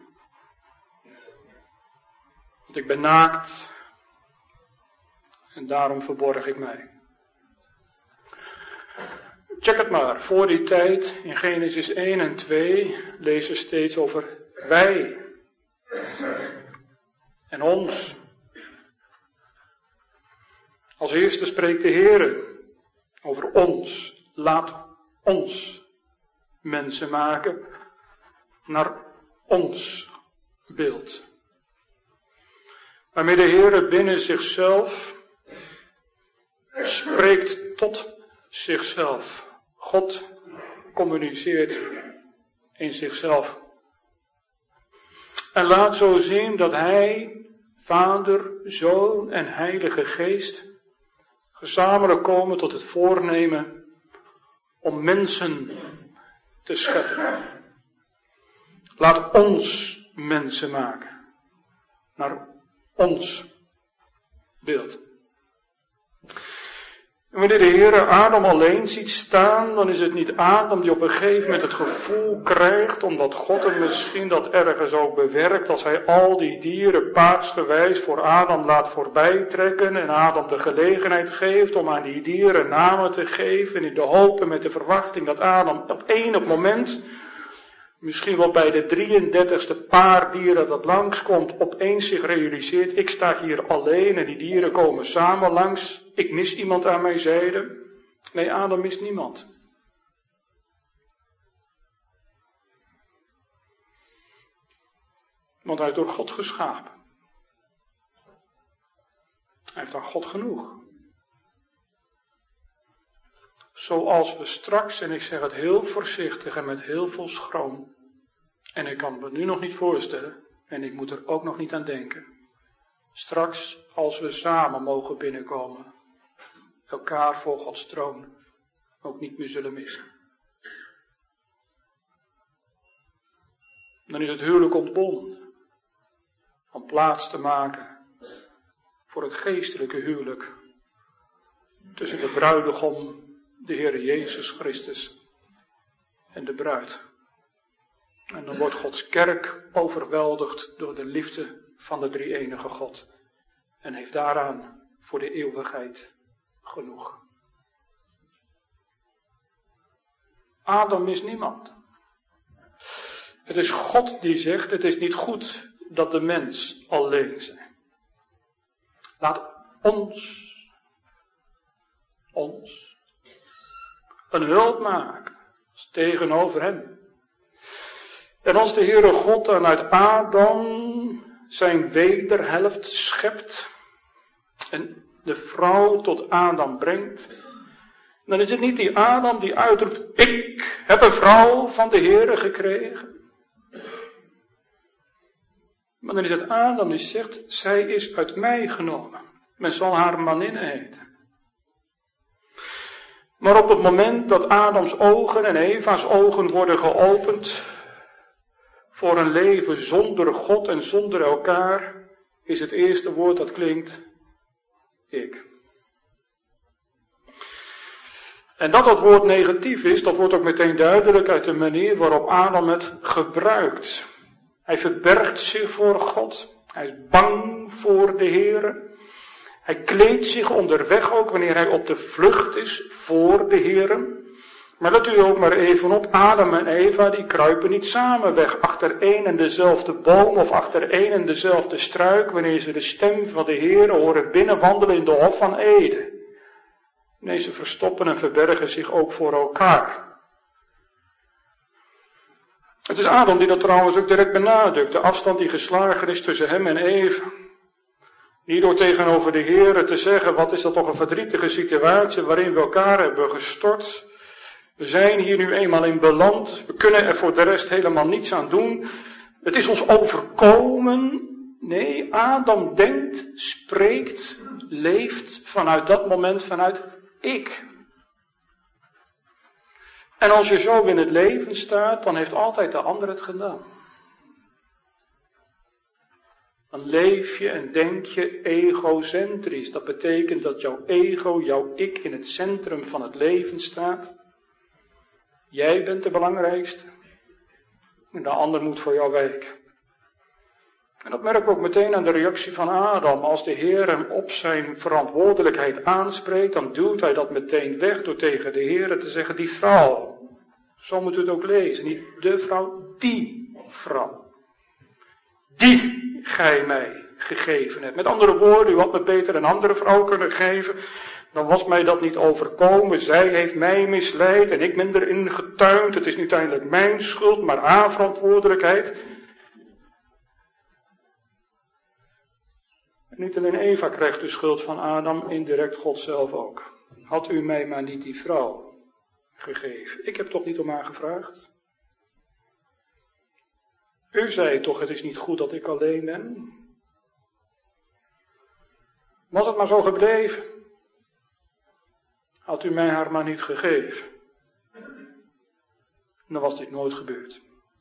Want ik ben naakt en daarom verborg ik mij. Check het maar, voor die tijd in Genesis 1 en 2 lezen we steeds over wij en ons. Als eerste spreekt de Heer over ons. Laat ons mensen maken naar ons beeld. Waarmee de Heer binnen zichzelf spreekt tot zichzelf. God communiceert in zichzelf. En laat zo zien dat Hij, Vader, Zoon en Heilige Geest gezamenlijk komen tot het voornemen om mensen te scheppen. Laat ons mensen maken. Naar ons beeld. En wanneer de Heer Adam alleen ziet staan, dan is het niet Adam die op een gegeven moment het gevoel krijgt, omdat God hem misschien dat ergens ook bewerkt, als hij al die dieren paarsgewijs voor Adam laat voorbijtrekken en Adam de gelegenheid geeft om aan die dieren namen te geven, in de hoop en met de verwachting dat Adam op enig moment misschien wel bij de 33ste paardier dat langskomt, opeens zich realiseert, ik sta hier alleen en die dieren komen samen langs. Ik mis iemand aan mijn zijde. Nee, Adam mist niemand. Want hij is door God geschapen. Hij heeft aan God genoeg. Zoals we straks, en ik zeg het heel voorzichtig en met heel veel schroom, en ik kan me nu nog niet voorstellen, en ik moet er ook nog niet aan denken, straks als we samen mogen binnenkomen, elkaar voor Gods troon ook niet meer zullen missen. Dan is het huwelijk ontbonden om plaats te maken voor het geestelijke huwelijk tussen de bruidegom, de Heer Jezus Christus en de bruid. En dan wordt Gods kerk overweldigd door de liefde van de drie-enige God en heeft daaraan voor de eeuwigheid genoeg. Adam mist niemand. Het is God die zegt, het is niet goed dat de mens alleen zijn. Laat ons een hulp maken tegenover hem. En als de Heere God dan uit Adam zijn wederhelft schept en de vrouw tot Adam brengt, dan is het niet die Adam die uitroept, ik heb een vrouw van de Heere gekregen. Maar dan is het Adam die zegt, zij is uit mij genomen. Men zal haar maninne heten. Maar op het moment dat Adams ogen en Eva's ogen worden geopend voor een leven zonder God en zonder elkaar, is het eerste woord dat klinkt, ik. En dat woord negatief is, dat wordt ook meteen duidelijk uit de manier waarop Adam het gebruikt. Hij verbergt zich voor God. Hij is bang voor de Heere. Hij kleedt zich onderweg ook wanneer hij op de vlucht is voor de Heere. Maar let u ook maar even op, Adam en Eva die kruipen niet samen weg achter één en dezelfde boom of achter één en dezelfde struik wanneer ze de stem van de Heere horen binnenwandelen in de hof van Eden. Nee, ze verstoppen en verbergen zich ook voor elkaar. Het is Adam die dat trouwens ook direct benadrukt, de afstand die geslagen is tussen hem en Eva. Niet door tegenover de Heere te zeggen, wat is dat toch een verdrietige situatie waarin we elkaar hebben gestort. We zijn hier nu eenmaal in beland, we kunnen er voor de rest helemaal niets aan doen. Het is ons overkomen. Nee, Adam denkt, spreekt, leeft vanuit dat moment vanuit ik. En als je zo in het leven staat, dan heeft altijd de ander het gedaan. Dan leef je en denk je egocentrisch. Dat betekent dat jouw ego, jouw ik in het centrum van het leven staat. Jij bent de belangrijkste. En de ander moet voor jou wijken. En dat merk ik ook meteen aan de reactie van Adam. Als de Heer hem op zijn verantwoordelijkheid aanspreekt, dan duwt hij dat meteen weg door tegen de Heer te zeggen, die vrouw. Zo moet u het ook lezen. Niet de vrouw, die vrouw. Die gij mij gegeven hebt. Met andere woorden, u had me beter een andere vrouw kunnen geven. Dan was mij dat niet overkomen. Zij heeft mij misleid en ik ben erin getuind. Het is niet uiteindelijk mijn schuld, maar haar verantwoordelijkheid. En niet alleen Eva krijgt de schuld van Adam, indirect God zelf ook. Had u mij maar niet die vrouw gegeven. Ik heb toch niet om haar gevraagd? U zei toch, het is niet goed dat ik alleen ben? Was het maar zo gebleven? Had u mij haar maar niet gegeven? Dan was dit nooit gebeurd.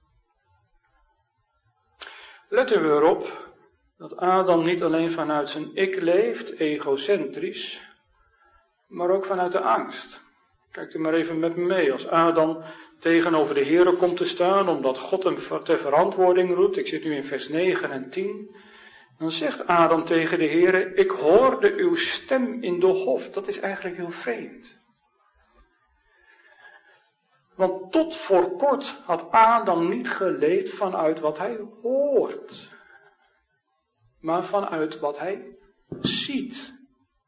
Let u erop dat Adam niet alleen vanuit zijn ik leeft, egocentrisch, maar ook vanuit de angst. Kijkt u maar even met me mee. Als Adam tegenover de Heere komt te staan, omdat God hem ter verantwoording roept, ik zit nu in vers 9 en 10, dan zegt Adam tegen de Heere, ik hoorde uw stem in de hof. Dat is eigenlijk heel vreemd. Want tot voor kort had Adam niet geleefd vanuit wat hij hoort, maar vanuit wat hij ziet.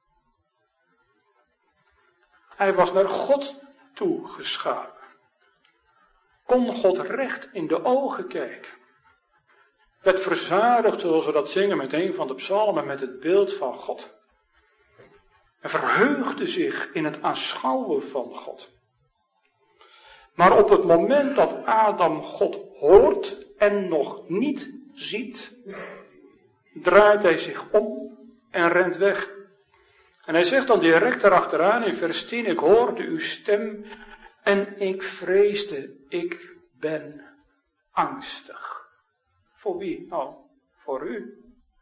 Hij was naar God toegeschapen. Kon God recht in de ogen kijken. Werd verzadigd, zoals we dat zingen met een van de psalmen, met het beeld van God. En verheugde zich in het aanschouwen van God. Maar op het moment dat Adam God hoort en nog niet ziet, draait hij zich om en rent weg. En hij zegt dan direct erachteraan in vers 10, ik hoorde uw stem en ik vreesde, ik ben angstig. Voor wie? Nou, voor u.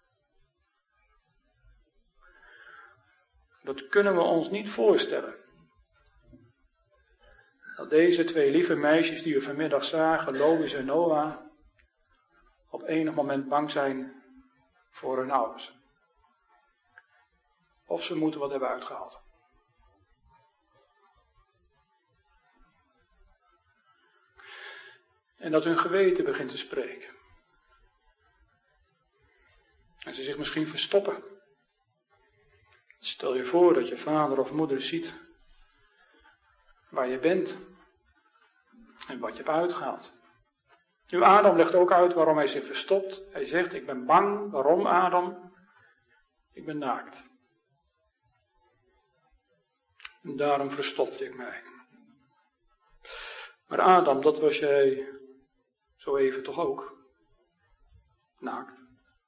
Dat kunnen we ons niet voorstellen. Dat deze twee lieve meisjes die we vanmiddag zagen, Lois en Noah, op enig moment bang zijn voor hun ouders. Of ze moeten wat hebben uitgehaald. En dat hun geweten begint te spreken. En ze zich misschien verstoppen. Stel je voor dat je vader of moeder ziet waar je bent en wat je hebt uitgehaald. Nu, Adam legt ook uit waarom hij zich verstopt. Hij zegt, ik ben bang. Waarom, Adam? Ik ben naakt. En daarom verstopte ik mij. Maar Adam, dat was jij zo even toch ook? Naakt.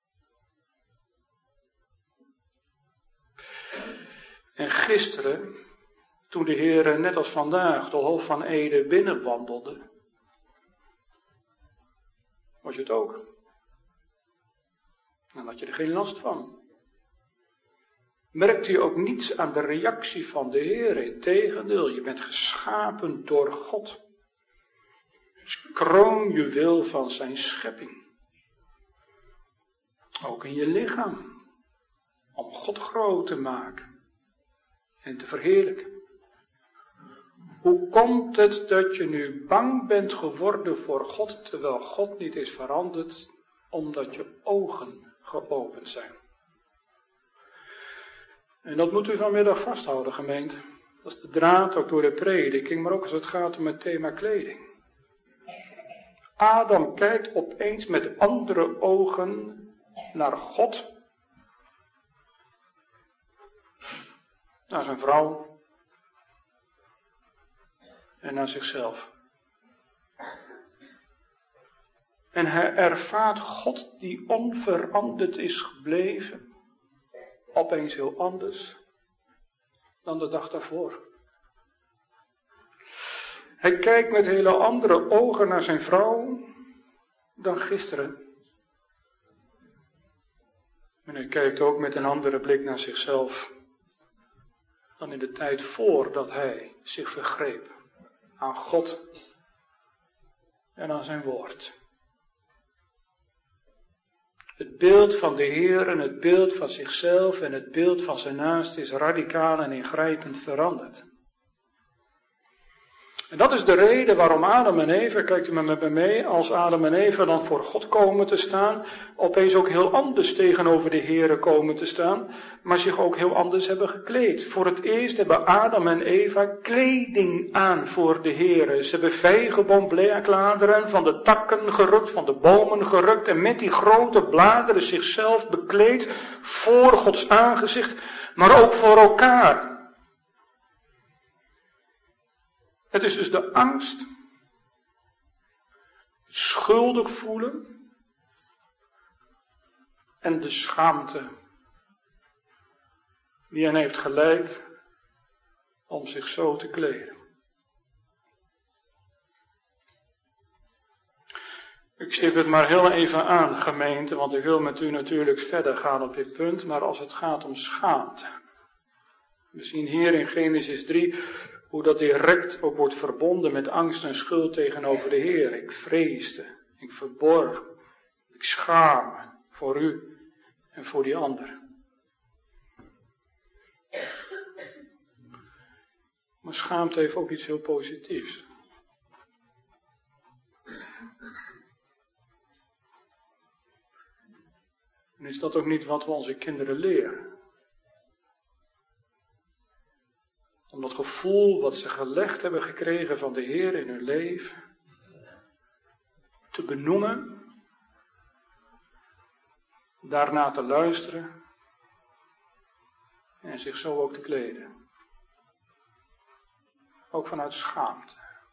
En gisteren, toen de Heer net als vandaag de Hof van Eden binnenwandelde, was je het ook. Dan had je er geen last van. Merkte je ook niets aan de reactie van de Heer? Integendeel, je bent geschapen door God. Dus kroonjuweel van zijn schepping. Ook in je lichaam. Om God groot te maken. En te verheerlijken. Hoe komt het dat je nu bang bent geworden voor God, terwijl God niet is veranderd, omdat je ogen geopend zijn? En dat moet u vanmiddag vasthouden, gemeente. Dat is de draad ook door de prediking, maar ook als het gaat om het thema kleding. Adam kijkt opeens met andere ogen naar God, naar zijn vrouw en naar zichzelf. En hij ervaart God die onveranderd is gebleven, opeens heel anders dan de dag daarvoor. Hij kijkt met hele andere ogen naar zijn vrouw dan gisteren. En hij kijkt ook met een andere blik naar zichzelf dan in de tijd voordat hij zich vergreep aan God en aan zijn woord. Het beeld van de Heer en het beeld van zichzelf en het beeld van zijn naast is radicaal en ingrijpend veranderd. En dat is de reden waarom Adam en Eva, kijkt u maar met me mee, als Adam en Eva dan voor God komen te staan, opeens ook heel anders tegenover de Heere komen te staan, maar zich ook heel anders hebben gekleed. Voor het eerst hebben Adam en Eva kleding aan voor de Heere. Ze hebben vijgenboombladeren van de takken gerukt, van de bomen gerukt en met die grote bladeren zichzelf bekleed voor Gods aangezicht, maar ook voor elkaar. Het is dus de angst, het schuldig voelen en de schaamte die hen heeft geleid om zich zo te kleden. Ik stip het maar heel even aan, gemeente, want ik wil met u natuurlijk verder gaan op dit punt, maar als het gaat om schaamte. We zien hier in Genesis 3 hoe dat direct ook wordt verbonden met angst en schuld tegenover de Heer. Ik vreesde, ik verborg, ik schaam me voor u en voor die ander. Maar schaamte heeft ook iets heel positiefs. En is dat ook niet wat we onze kinderen leren? Om dat gevoel wat ze gelegd hebben gekregen van de Heer in hun leven te benoemen, daarna te luisteren en zich zo ook te kleden. Ook vanuit schaamte.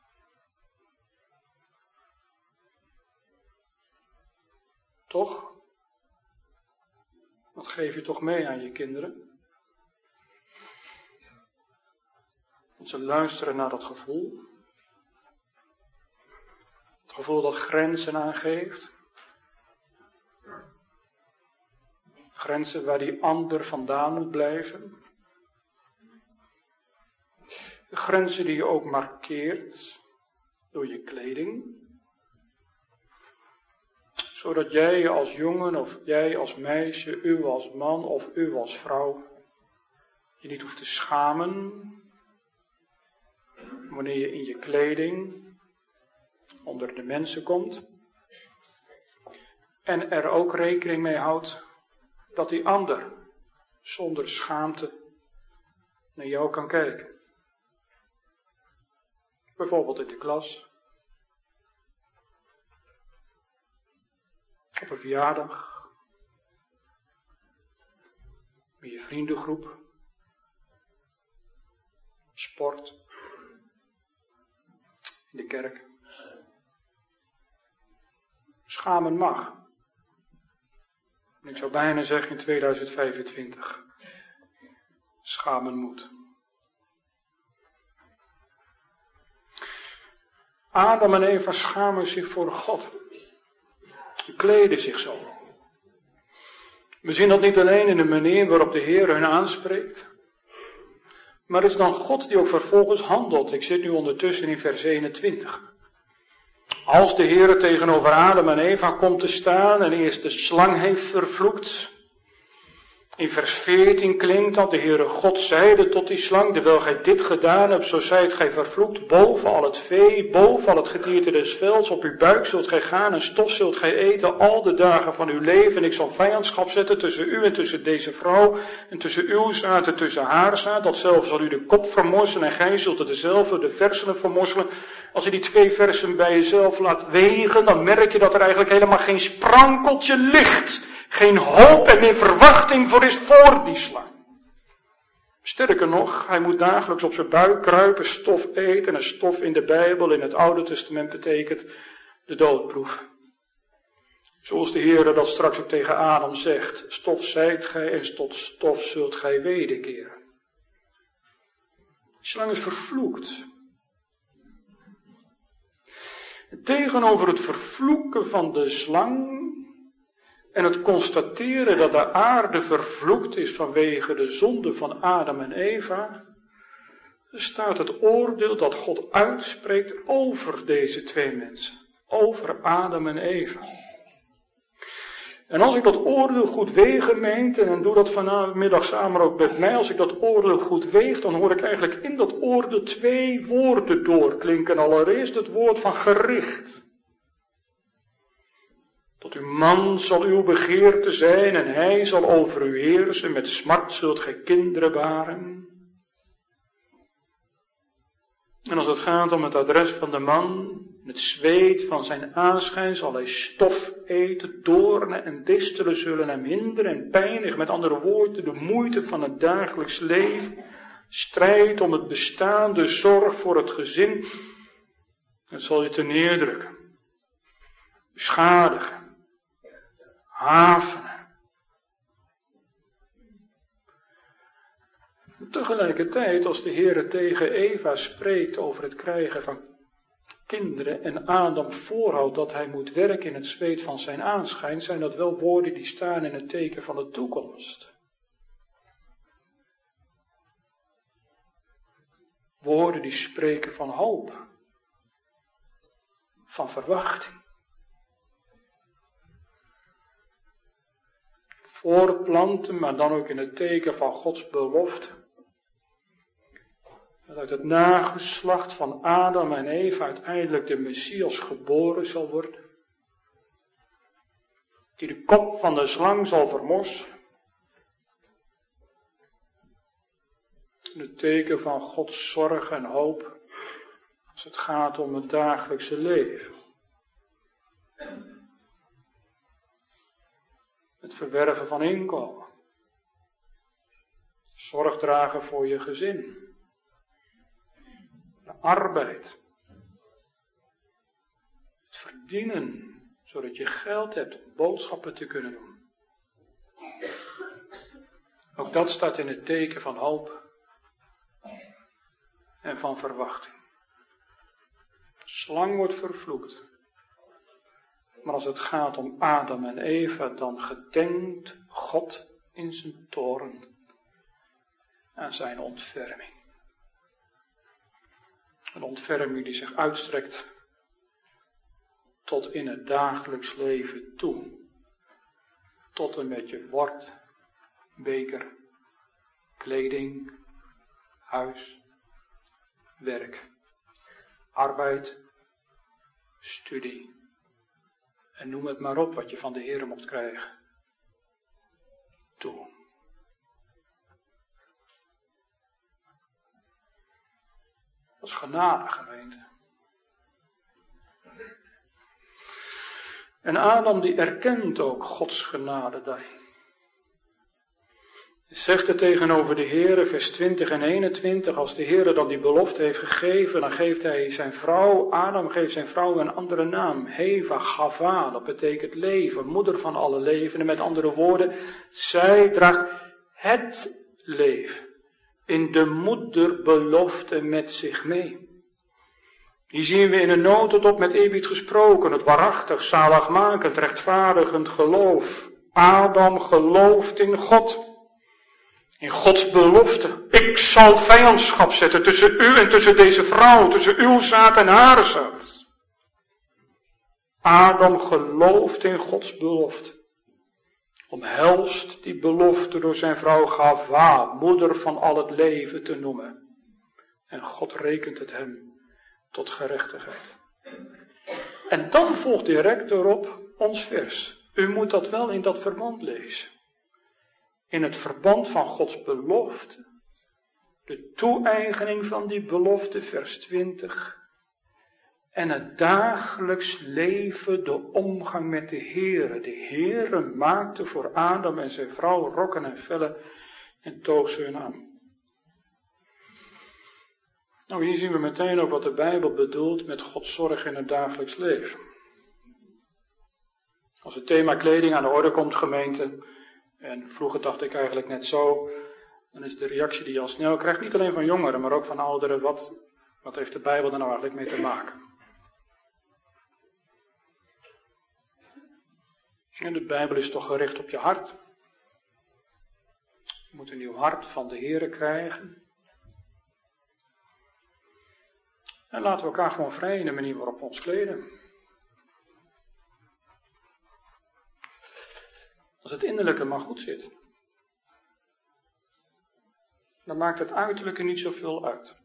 Toch? Wat geef je toch mee aan je kinderen? Dat ze luisteren naar dat gevoel. Het gevoel dat grenzen aangeeft. Grenzen waar die ander vandaan moet blijven. Grenzen die je ook markeert door je kleding. Zodat jij als jongen of jij als meisje, u als man of u als vrouw je niet hoeft te schamen wanneer je in je kleding onder de mensen komt. En er ook rekening mee houdt dat die ander zonder schaamte naar jou kan kijken. Bijvoorbeeld in de klas. Op een verjaardag. Met je vriendengroep. Sport. In de kerk. Schamen mag. En ik zou bijna zeggen in 2025. Schamen moet. Adam en Eva schamen zich voor God. Ze kleden zich zo. We zien dat niet alleen in de manier waarop de Heer hun aanspreekt. Maar het is dan God die ook vervolgens handelt. Ik zit nu ondertussen in vers 21. Als de Heer tegenover Adam en Eva komt te staan en eerst de slang heeft vervloekt. In vers 14 klinkt dat de Heere God zeide tot die slang, terwijl gij dit gedaan hebt, zo zijt gij vervloekt boven al het vee, boven al het gedierte des velds, op uw buik zult gij gaan en stof zult gij eten al de dagen van uw leven. En ik zal vijandschap zetten tussen u en tussen deze vrouw, en tussen uw zaad en tussen haar zaad. Datzelfde zal u de kop vermorselen en gij zult dezelfde de versenen vermorselen. Als je die 2 versen bij jezelf laat wegen, dan merk je dat er eigenlijk helemaal geen sprankeltje ligt. Geen hoop en meer verwachting voor is voor die slang. Sterker nog, hij moet dagelijks op zijn buik kruipen, stof eten. En stof in de Bijbel, in het Oude Testament, betekent de doodproef. Zoals de Heer dat straks ook tegen Adam zegt. Stof zijt gij en tot stof zult gij wederkeren. Die slang is vervloekt. Tegenover het vervloeken van de slang en het constateren dat de aarde vervloekt is vanwege de zonde van Adam en Eva, staat het oordeel dat God uitspreekt over deze 2 mensen. Over Adam en Eva. En als ik dat oordeel goed wegen meent, en doe dat vanmiddag samen ook met mij, als ik dat oordeel goed weeg, dan hoor ik eigenlijk in dat oordeel 2 woorden doorklinken. Allereerst het woord van gericht. Tot uw man zal uw begeerte zijn en hij zal over u heersen, met smart zult gij kinderen baren. En als het gaat om het adres van de man, het zweet van zijn aanschijn zal hij stof eten, doornen en distelen zullen hem hinderen en pijnigen. Met andere woorden, de moeite van het dagelijks leven, strijd om het bestaan, de zorg voor het gezin, het zal je ten neerdrukken, beschadigen. Havenen. Tegelijkertijd, als de Heer tegen Eva spreekt over het krijgen van kinderen en Adam voorhoudt dat hij moet werken in het zweet van zijn aanschijn, zijn dat wel woorden die staan in het teken van de toekomst. Woorden die spreken van hoop, van verwachting. Voortplanten, maar dan ook in het teken van Gods belofte. Dat uit het nageslacht van Adam en Eva uiteindelijk de Messias geboren zal worden. die de kop van de slang zal vermorsen. Het teken van Gods zorg en hoop als het gaat om het dagelijkse leven. Het verwerven van inkomen. Zorg dragen voor je gezin. De arbeid. Het verdienen, zodat je geld hebt om boodschappen te kunnen doen. Ook dat staat in het teken van hoop en van verwachting. De slang wordt vervloekt. Maar als het gaat om Adam en Eva, dan gedenkt God in zijn toorn aan zijn ontferming. Een ontferming die zich uitstrekt tot in het dagelijks leven toe. Tot en met je bord, beker, kleding, huis, werk, arbeid, studie. En noem het maar op wat je van de Heer mocht krijgen. Toe. Dat is genade, gemeente. En Adam die erkent ook Gods genade daarin. Hij zegt het tegenover de Heere, vers 20 en 21, als de Heere dan die belofte heeft gegeven, dan geeft hij zijn vrouw, Adam geeft zijn vrouw een andere naam, Heva, Gava, dat betekent leven, moeder van alle leven. En met andere woorden, zij draagt het leven in de moederbelofte met zich mee. Hier zien we in een notendop met eerbied gesproken, het waarachtig, zaligmakend, rechtvaardigend geloof. Adam gelooft in God. In Gods belofte. Ik zal vijandschap zetten tussen u en tussen deze vrouw, tussen uw zaad en haar zaad. Adam gelooft in Gods belofte. Omhelst die belofte door zijn vrouw Gava, moeder van al het leven, te noemen. En God rekent het hem tot gerechtigheid. En dan volgt direct erop ons vers. U moet dat wel in dat verband lezen. In het verband van Gods belofte. De toe-eigening van die belofte, vers 20. En het dagelijks leven, de omgang met de Heere. De Heere maakte voor Adam en zijn vrouw rokken en vellen en toog ze hun aan. Nou, hier zien we meteen ook wat de Bijbel bedoelt met Gods zorg in het dagelijks leven. Als het thema kleding aan de orde komt, gemeente, en vroeger dacht ik eigenlijk net zo, dan is de reactie die je al snel krijgt, niet alleen van jongeren, maar ook van ouderen, wat heeft de Bijbel er nou eigenlijk mee te maken? En de Bijbel is toch gericht op je hart. Je moet een nieuw hart van de Heere krijgen. En laten we elkaar gewoon vrij in de manier waarop we ons kleden. Als het innerlijke maar goed zit, dan maakt het uiterlijke niet zoveel uit.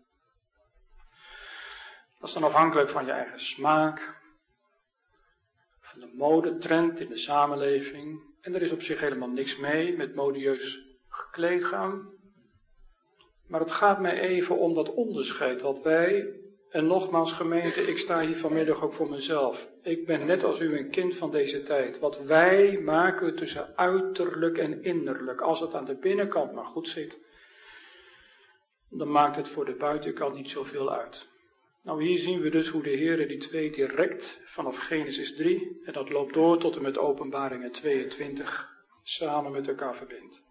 Dat is dan afhankelijk van je eigen smaak, van de modetrend in de samenleving. En er is op zich helemaal niks mee met modieus gekleed gaan. Maar het gaat mij even om dat onderscheid wat wij, en nogmaals gemeente, ik sta hier vanmiddag ook voor mezelf. Ik ben net als u een kind van deze tijd. Wat wij maken tussen uiterlijk en innerlijk. Als het aan de binnenkant maar goed zit, dan maakt het voor de buitenkant niet zoveel uit. Nou, hier zien we dus hoe de Heere die twee direct vanaf Genesis 3, en dat loopt door tot en met Openbaringen 22, samen met elkaar verbindt.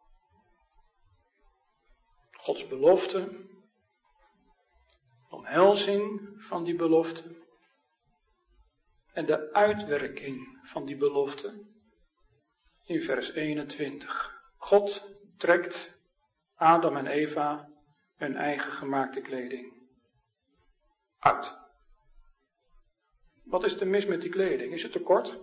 Gods belofte, omhelzing van die belofte en de uitwerking van die belofte in vers 21. God trekt Adam en Eva hun eigen gemaakte kleding uit. Wat is er mis met die kleding? Is het te kort?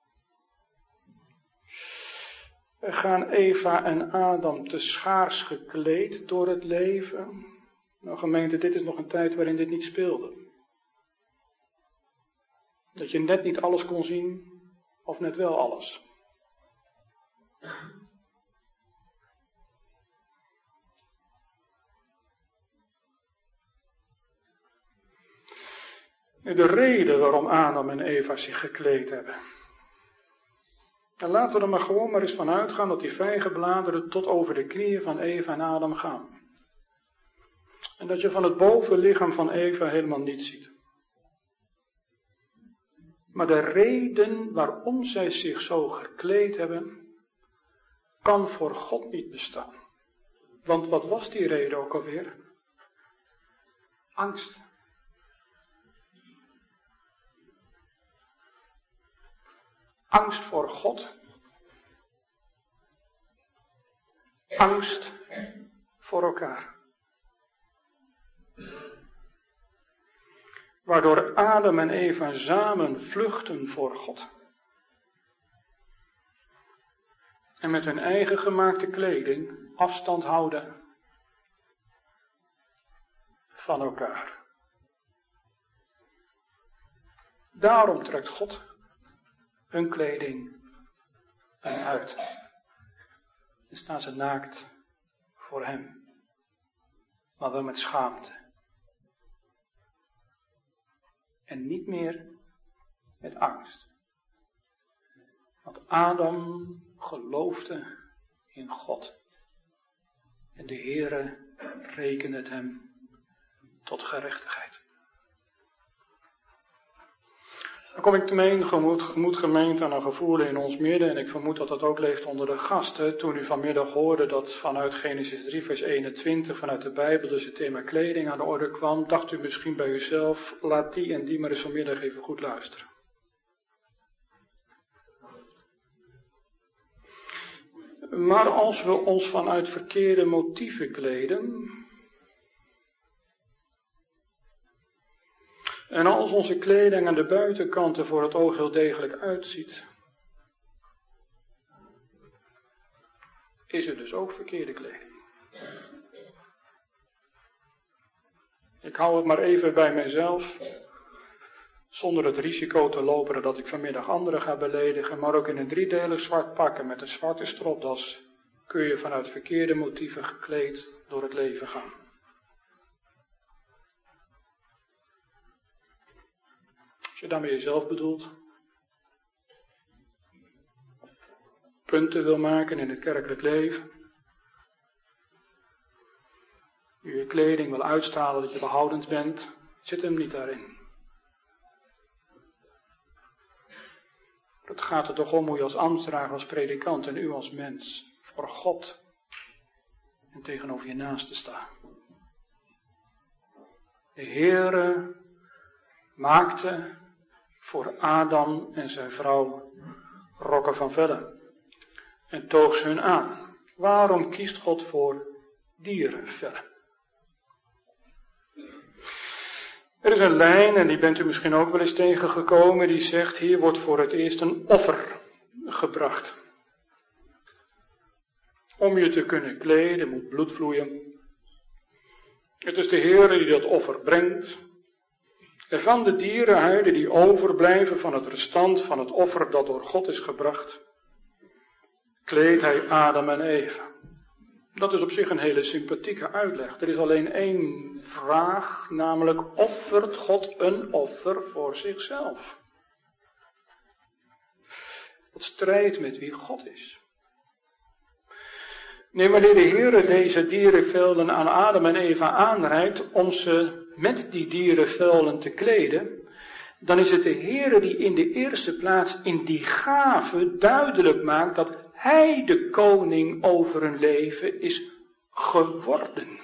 Gaan Eva en Adam te schaars gekleed door het leven? Nou gemeente, dit is nog een tijd waarin dit niet speelde. Dat je net niet alles kon zien, of net wel alles. De reden waarom Adam en Eva zich gekleed hebben. En laten we er maar gewoon maar eens van uitgaan dat die vijgenbladeren tot over de knieën van Eva en Adam gaan. En dat je van het bovenlichaam van Eva helemaal niets ziet. Maar de reden waarom zij zich zo gekleed hebben, kan voor God niet bestaan. Want wat was die reden ook alweer? Angst. Angst voor God. Angst voor elkaar. Waardoor Adam en Eva samen vluchten voor God. En met hun eigen gemaakte kleding afstand houden van elkaar. Daarom trekt God hun kleding uit. Dan staan ze naakt voor hem. Maar wel met schaamte. En niet meer met angst. Want Adam geloofde in God. En de Heere rekende het hem tot gerechtigheid. Dan kom ik tegemoet gemeente aan een gevoel in ons midden. En ik vermoed dat dat ook leeft onder de gasten. Toen u vanmiddag hoorde dat vanuit Genesis 3 vers 21 vanuit de Bijbel dus het thema kleding aan de orde kwam. Dacht u misschien bij uzelf, laat die en die maar eens vanmiddag even goed luisteren. Maar als we ons vanuit verkeerde motieven kleden. En als onze kleding aan de buitenkant er voor het oog heel degelijk uitziet, is er dus ook verkeerde kleding. Ik hou het maar even bij mijzelf, zonder het risico te lopen dat ik vanmiddag anderen ga beledigen, maar ook in een driedelig zwart pak en met een zwarte stropdas kun je vanuit verkeerde motieven gekleed door het leven gaan. Als je daarmee jezelf bedoelt, punten wil maken in het kerkelijk leven, je kleding wil uitstralen dat je behoudend bent, zit hem niet daarin. Het gaat er toch om hoe je als ambtsdrager, als predikant en u als mens voor God en tegenover je naaste staat. De Heere maakte voor Adam en zijn vrouw rokken van vellen en toog ze hun aan. Waarom kiest God voor dierenvellen? Er is een lijn, en die bent u misschien ook wel eens tegengekomen, die zegt, hier wordt voor het eerst een offer gebracht. Om je te kunnen kleden moet bloed vloeien. Het is de Heere die dat offer brengt. En van de dierenhuiden die overblijven van het restant van het offer dat door God is gebracht, kleedt hij Adam en Eva. Dat is op zich een hele sympathieke uitleg. Er is alleen één vraag, namelijk offert God een offer voor zichzelf? Dat strijdt met wie God is. Nee, wanneer de Heere deze dierenvelden aan Adam en Eva aanreikt om ze met die dierenvelden te kleden, dan is het de Heere die in de eerste plaats in die gave duidelijk maakt dat Hij de koning over hun leven is geworden.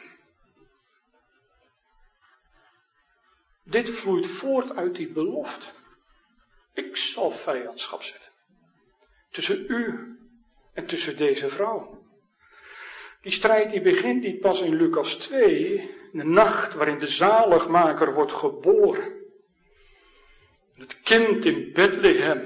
Dit vloeit voort uit die belofte. Ik zal vijandschap zetten tussen u en tussen deze vrouw. Die strijd die begint niet pas in Lucas 2, de nacht waarin de zaligmaker wordt geboren. Het kind in Bethlehem,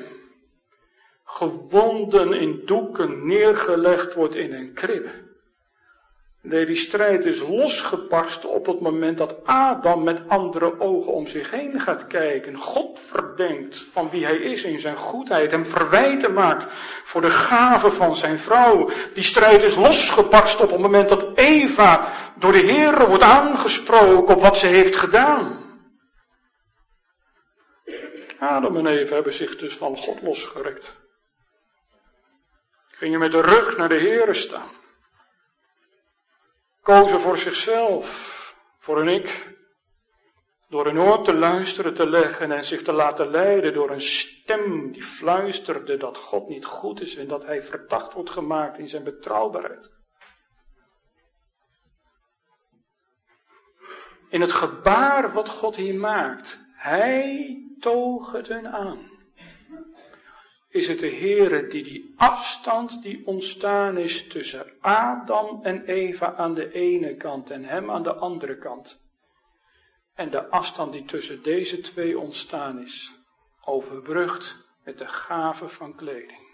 gewonden in doeken, neergelegd wordt in een kribbe. Nee, die strijd is losgebarsten op het moment dat Adam met andere ogen om zich heen gaat kijken. God verdenkt van wie hij is in zijn goedheid. Hem verwijten maakt voor de gave van zijn vrouw. Die strijd is losgebarsten op het moment dat Eva door de Heer wordt aangesproken op wat ze heeft gedaan. Adam en Eva hebben zich dus van God losgerekt. Gingen met de rug naar de Heer staan. Kozen voor zichzelf, voor hun ik, door hun oor te luisteren te leggen en zich te laten leiden door een stem die fluisterde dat God niet goed is en dat hij verdacht wordt gemaakt in zijn betrouwbaarheid. In het gebaar wat God hier maakt, hij toog het hun aan. Is het de Heere die afstand die ontstaan is tussen Adam en Eva aan de ene kant en hem aan de andere kant. En de afstand die tussen deze twee ontstaan is, overbrugd met de gave van kleding.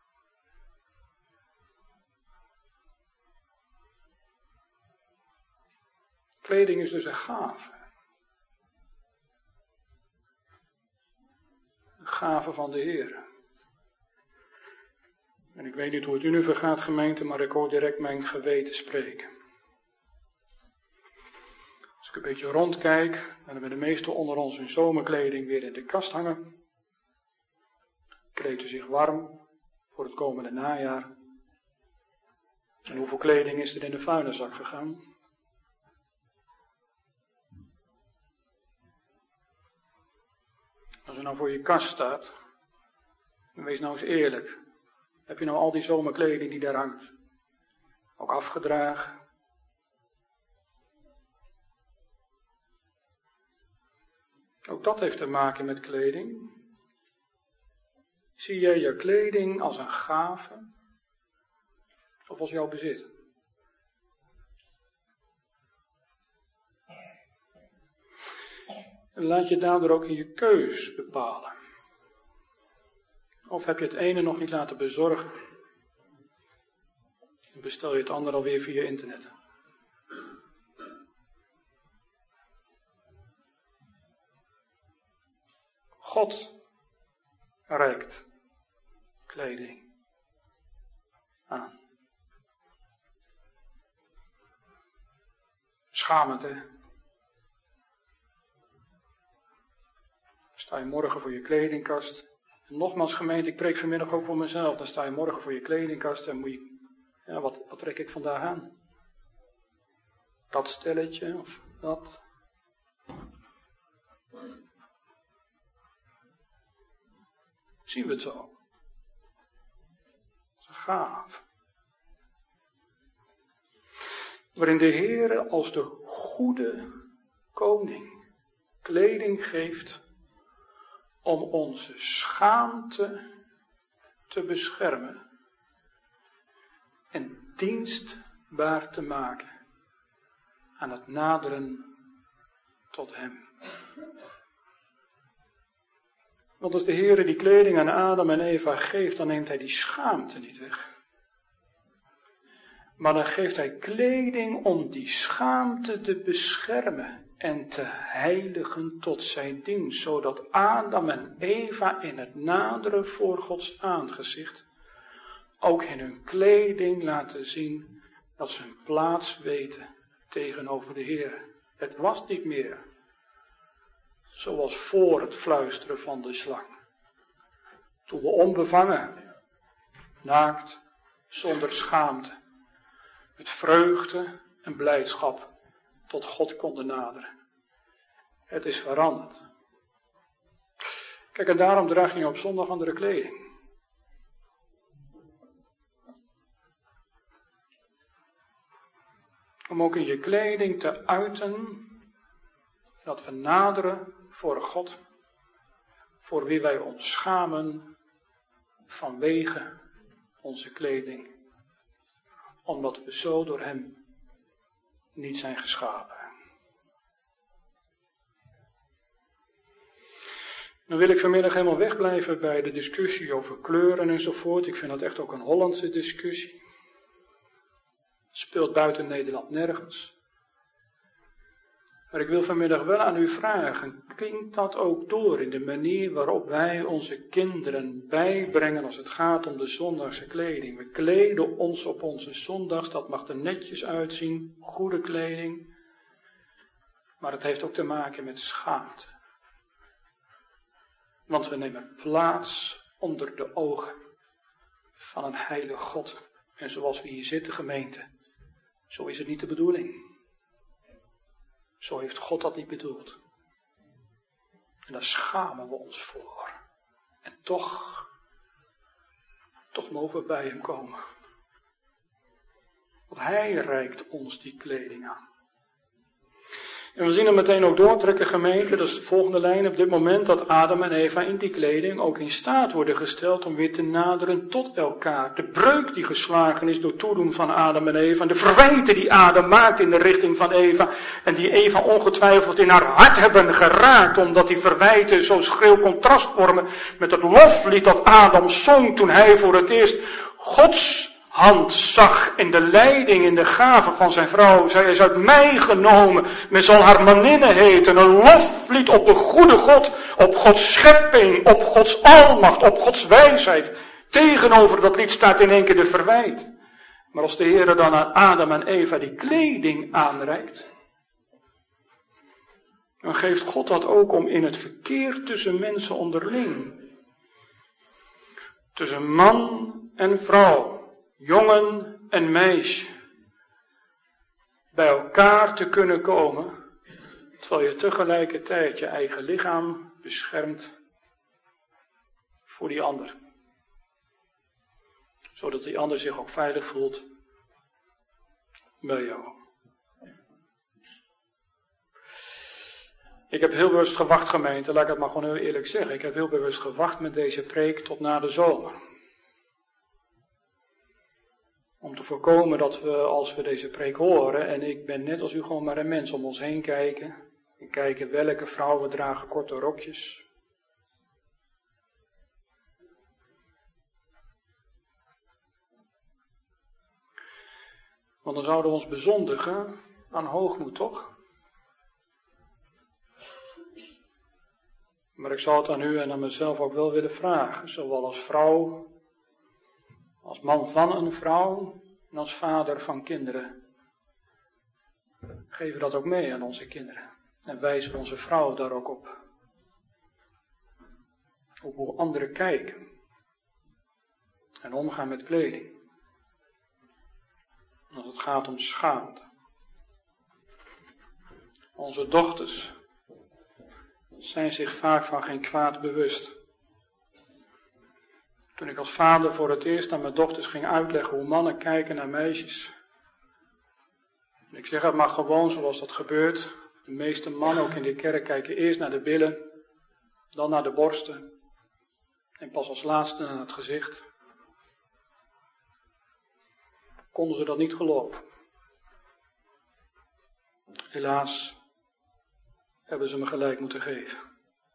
Kleding is dus een gave. Een gave van de Heere. En ik weet niet hoe het u nu vergaat, gemeente, maar ik hoor direct mijn geweten spreken. Als ik een beetje rondkijk, dan hebben de meesten onder ons hun zomerkleding weer in de kast hangen. Kleedt u zich warm voor het komende najaar. En hoeveel kleding is er in de vuilniszak gegaan? Als u nou voor je kast staat, dan wees nou eens eerlijk. Heb je nou al die zomerkleding die daar hangt ook afgedragen? Ook dat heeft te maken met kleding. Zie jij je kleding als een gave of als jouw bezit? En laat je daardoor ook in je keus bepalen. Of heb je het ene nog niet laten bezorgen? En bestel je het andere alweer via internet. God reikt kleding aan. Schamend, hè? Sta je morgen voor je kledingkast. En nogmaals, gemeente, ik preek vanmiddag ook voor mezelf. Dan sta je morgen voor je kledingkast en moet je... Ja, wat trek ik vandaag aan? Dat stelletje of dat? Zien we het zo? Dat is een gaaf. Waarin de Heer als de goede koning kleding geeft om onze schaamte te beschermen en dienstbaar te maken aan het naderen tot hem. Want als de Heer die kleding aan Adam en Eva geeft, dan neemt hij die schaamte niet weg. Maar dan geeft hij kleding om die schaamte te beschermen en te heiligen tot zijn dienst, zodat Adam en Eva in het naderen voor Gods aangezicht ook in hun kleding laten zien dat ze hun plaats weten tegenover de Heer. Het was niet meer zoals voor het fluisteren van de slang. Toen we onbevangen, naakt, zonder schaamte, met vreugde en blijdschap tot God konden naderen. Het is veranderd. Kijk, en daarom draag je op zondag andere kleding. Om ook in je kleding te uiten dat we naderen voor God, voor wie wij ons schamen vanwege onze kleding, omdat we zo door hem niet zijn geschapen. Dan wil ik vanmiddag helemaal wegblijven bij de discussie over kleuren enzovoort. Ik vind dat echt ook een Hollandse discussie. Speelt buiten Nederland nergens. Maar ik wil vanmiddag wel aan u vragen, klinkt dat ook door in de manier waarop wij onze kinderen bijbrengen als het gaat om de zondagse kleding? We kleden ons op onze zondags, dat mag er netjes uitzien, goede kleding. Maar het heeft ook te maken met schaamte. Want we nemen plaats onder de ogen van een heilige God. En zoals we hier zitten, gemeente, zo is het niet de bedoeling. Zo heeft God dat niet bedoeld. En daar schamen we ons voor. En toch mogen we bij hem komen. Want hij reikt ons die kleding aan. En we zien hem meteen ook doortrekken, gemeente, dat is de volgende lijn op dit moment, dat Adam en Eva in die kleding ook in staat worden gesteld om weer te naderen tot elkaar. De breuk die geslagen is door toedoen van Adam en Eva, en de verwijten die Adam maakt in de richting van Eva, en die Eva ongetwijfeld in haar hart hebben geraakt, omdat die verwijten zo schril contrast vormen met het loflied dat Adam zong toen hij voor het eerst Gods hand zag in de leiding, in de gave van zijn vrouw. Zij is uit mij genomen. Men zal haar maninne heten. Een loflied op de goede God. Op Gods schepping. Op Gods almacht. Op Gods wijsheid. Tegenover dat lied staat in één keer de verwijt. Maar als de Heer dan aan Adam en Eva die kleding aanreikt, dan geeft God dat ook om in het verkeer tussen mensen onderling. Tussen man en vrouw. Jongen en meisje, bij elkaar te kunnen komen, terwijl je tegelijkertijd je eigen lichaam beschermt voor die ander. Zodat die ander zich ook veilig voelt bij jou. Ik heb heel bewust gewacht, gemeente, laat ik het maar gewoon heel eerlijk zeggen. Ik heb heel bewust gewacht met deze preek tot na de zomer. Om te voorkomen dat we, als we deze preek horen, en ik ben net als u gewoon maar een mens, om ons heen kijken. En kijken welke vrouwen dragen korte rokjes. Want dan zouden we ons bezondigen aan hoogmoed, toch? Maar ik zou het aan u en aan mezelf ook wel willen vragen, zowel als vrouw, als man van een vrouw en als vader van kinderen. Geven we dat ook mee aan onze kinderen. En wijzen onze vrouw daar ook op. Op hoe anderen kijken. En omgaan met kleding. Als het gaat om schaamte. Onze dochters zijn zich vaak van geen kwaad bewust. Toen ik als vader voor het eerst aan mijn dochters ging uitleggen hoe mannen kijken naar meisjes. En ik zeg het maar gewoon zoals dat gebeurt. De meeste mannen ook in de kerk kijken eerst naar de billen, dan naar de borsten en pas als laatste naar het gezicht. Konden ze dat niet geloven. Helaas hebben ze me gelijk moeten geven.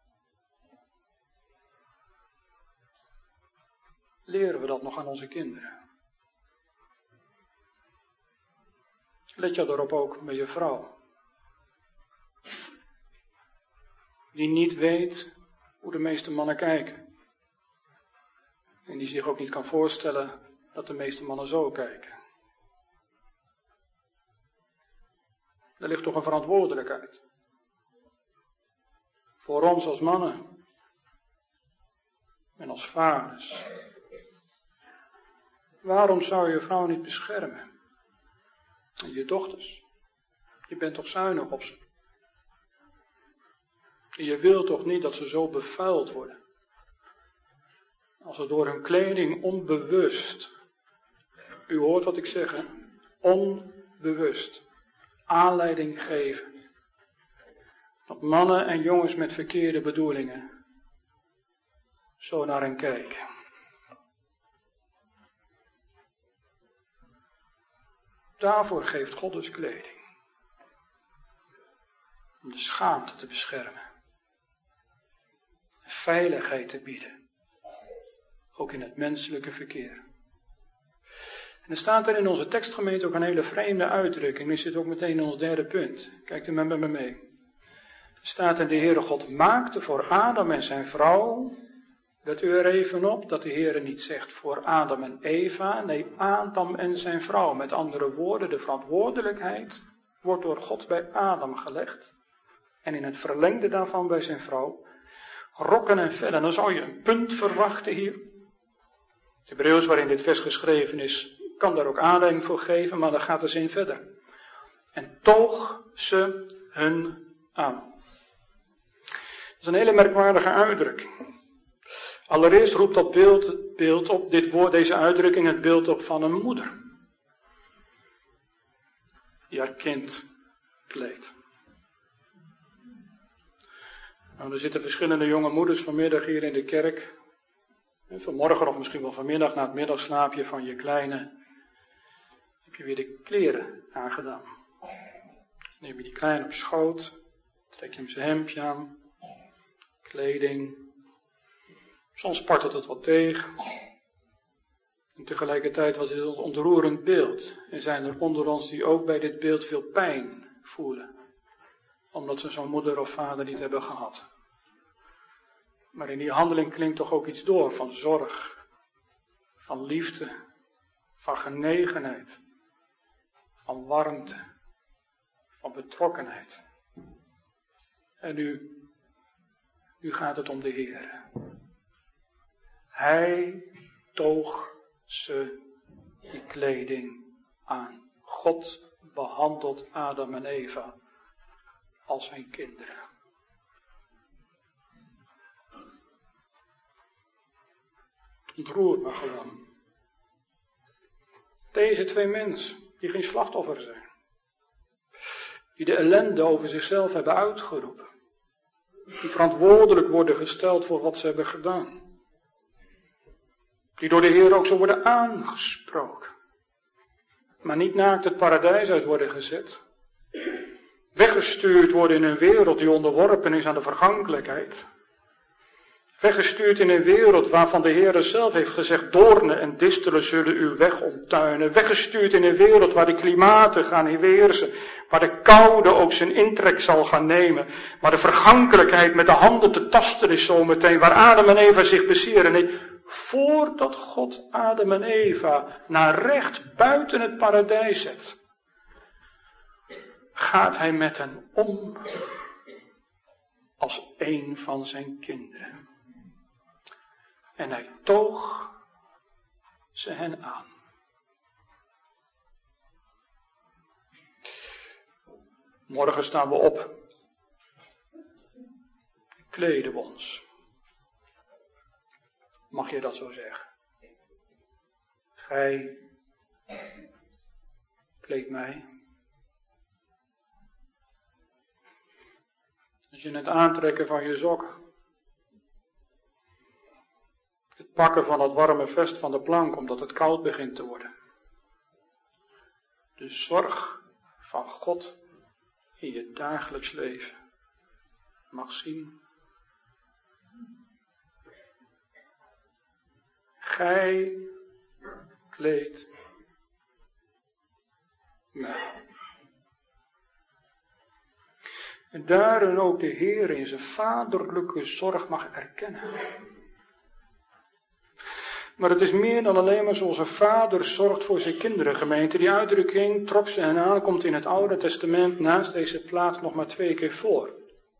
Leren we dat nog aan onze kinderen? Let je daarop ook met je vrouw. Die niet weet hoe de meeste mannen kijken. En die zich ook niet kan voorstellen dat de meeste mannen zo kijken. Er ligt toch een verantwoordelijkheid. Voor ons als mannen. En als vaders. Waarom zou je vrouw niet beschermen? En je dochters. Je bent toch zuinig op ze. En je wilt toch niet dat ze zo bevuild worden. Als ze door hun kleding onbewust. U hoort wat ik zeg, hè? Onbewust. Aanleiding geven. Dat mannen en jongens met verkeerde bedoelingen zo naar hen kijken. Daarvoor geeft God dus kleding. Om de schaamte te beschermen. Veiligheid te bieden. Ook in het menselijke verkeer. En er staat er in onze tekstgemeente ook een hele vreemde uitdrukking. Die zit ook meteen in ons derde punt. Kijkt u met me mee. Er staat in de Heere God maakte voor Adam en zijn vrouw. Let u er even op dat de Heere niet zegt voor Adam en Eva. Nee, Adam en zijn vrouw. Met andere woorden, de verantwoordelijkheid wordt door God bij Adam gelegd. En in het verlengde daarvan bij zijn vrouw. Rokken en vellen. Dan zou je een punt verwachten hier. Het Hebreeuws waarin dit vers geschreven is, kan daar ook aanleiding voor geven, maar dan gaat de zin verder. En toog ze hun aan. Dat is een hele merkwaardige uitdrukking. Allereerst roept dat beeld op, dit woord, deze uitdrukking, het beeld op van een moeder. Die haar kind kleedt. Nou, er zitten verschillende jonge moeders vanmiddag hier in de kerk. En vanmorgen of misschien wel vanmiddag na het middagslaapje van je kleine heb je weer de kleren aangedaan. Neem je die kleine op schoot, trek je hem zijn hemdje aan, kleding. Soms spartelt het wat tegen. En tegelijkertijd was dit een ontroerend beeld. En zijn er onder ons die ook bij dit beeld veel pijn voelen. Omdat ze zo'n moeder of vader niet hebben gehad. Maar in die handeling klinkt toch ook iets door van zorg, van liefde, van genegenheid, van warmte, van betrokkenheid. En nu gaat het om de Heer. Hij toog ze die kleding aan. God behandelt Adam en Eva als zijn kinderen. Ontroert me gewoon. Deze twee mensen, die geen slachtoffer zijn. Die de ellende over zichzelf hebben uitgeroepen. Die verantwoordelijk worden gesteld voor wat ze hebben gedaan. Die door de Heer ook zo worden aangesproken. Maar niet naakt het paradijs uit worden gezet. Weggestuurd worden in een wereld die onderworpen is aan de vergankelijkheid. Weggestuurd in een wereld waarvan de Heer zelf heeft gezegd, doornen en distelen zullen uw weg omtuinen. Weggestuurd in een wereld waar de klimaten gaan heersen. Waar de koude ook zijn intrek zal gaan nemen. Waar de vergankelijkheid met de handen te tasten is zometeen. Waar Adam en Eva zich besieren. Nee, voordat God Adam en Eva naar recht buiten het paradijs zet, gaat hij met hen om als een van zijn kinderen. En hij toog ze hen aan. Morgen staan we op. Kleden we ons. Mag je dat zo zeggen? Gij kleedt mij. Als je het aantrekken van je sok, het pakken van het warme vest van de plank omdat het koud begint te worden. De zorg van God in je dagelijks leven mag zien. Gij kleedt mij. En daarin ook de Heer in zijn vaderlijke zorg mag erkennen. Maar het is meer dan alleen maar zoals een vader zorgt voor zijn kinderen, gemeente. Die uitdrukking, trok ze hen aan, komt in het Oude Testament naast deze plaats nog maar 2 keer voor.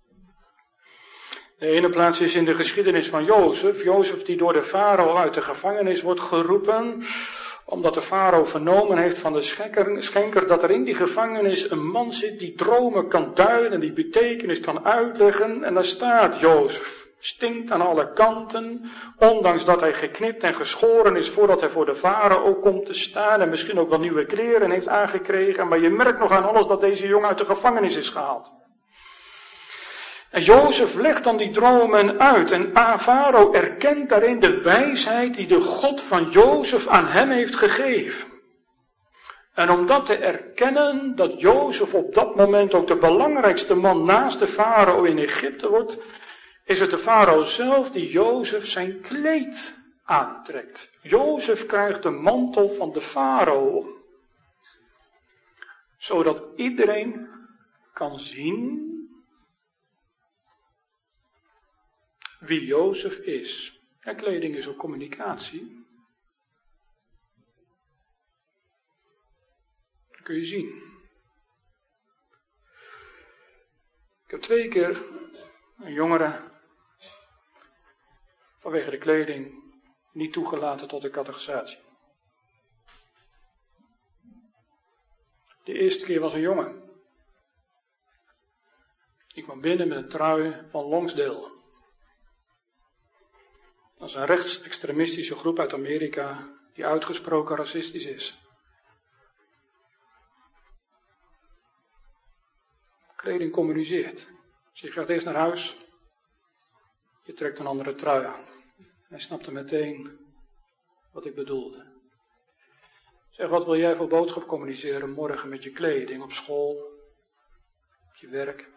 De ene plaats is in de geschiedenis van Jozef. Jozef die door de farao uit de gevangenis wordt geroepen, omdat de farao vernomen heeft van de schenker dat er in die gevangenis een man zit die dromen kan duiden, die betekenis kan uitleggen. En daar staat Jozef. Stinkt aan alle kanten, ondanks dat hij geknipt en geschoren is voordat hij voor de farao komt te staan en misschien ook wel nieuwe kleren heeft aangekregen. Maar je merkt nog aan alles dat deze jongen uit de gevangenis is gehaald. En Jozef legt dan die dromen uit en farao erkent daarin de wijsheid die de God van Jozef aan hem heeft gegeven. En om dat te erkennen, dat Jozef op dat moment ook de belangrijkste man naast de farao in Egypte wordt, is het de farao zelf die Jozef zijn kleed aantrekt. Jozef krijgt de mantel van de farao, zodat iedereen kan zien wie Jozef is. En kleding is ook communicatie. Dat kun je zien. Ik heb 2 keer een jongere vanwege de kleding niet toegelaten tot de catechisatie. De eerste keer was een jongen. Ik kwam binnen met een trui van Lonsdale. Dat is een rechtsextremistische groep uit Amerika die uitgesproken racistisch is. Kleding communiceert. Dus je gaat eerst naar huis, je trekt een andere trui aan. Hij snapte meteen wat ik bedoelde. Zeg, wat wil jij voor boodschap communiceren morgen met je kleding, op school, op je werk?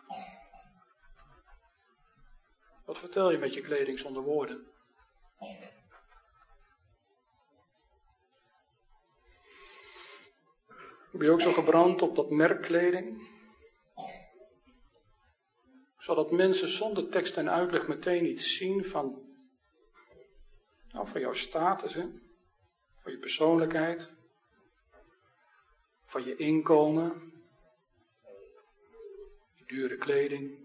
Wat vertel je met je kleding zonder woorden? Ben je ook zo gebrand op dat merkkleding? Zodat mensen zonder tekst en uitleg meteen iets zien van jouw status, hè? Van je persoonlijkheid, van je inkomen, je dure kleding.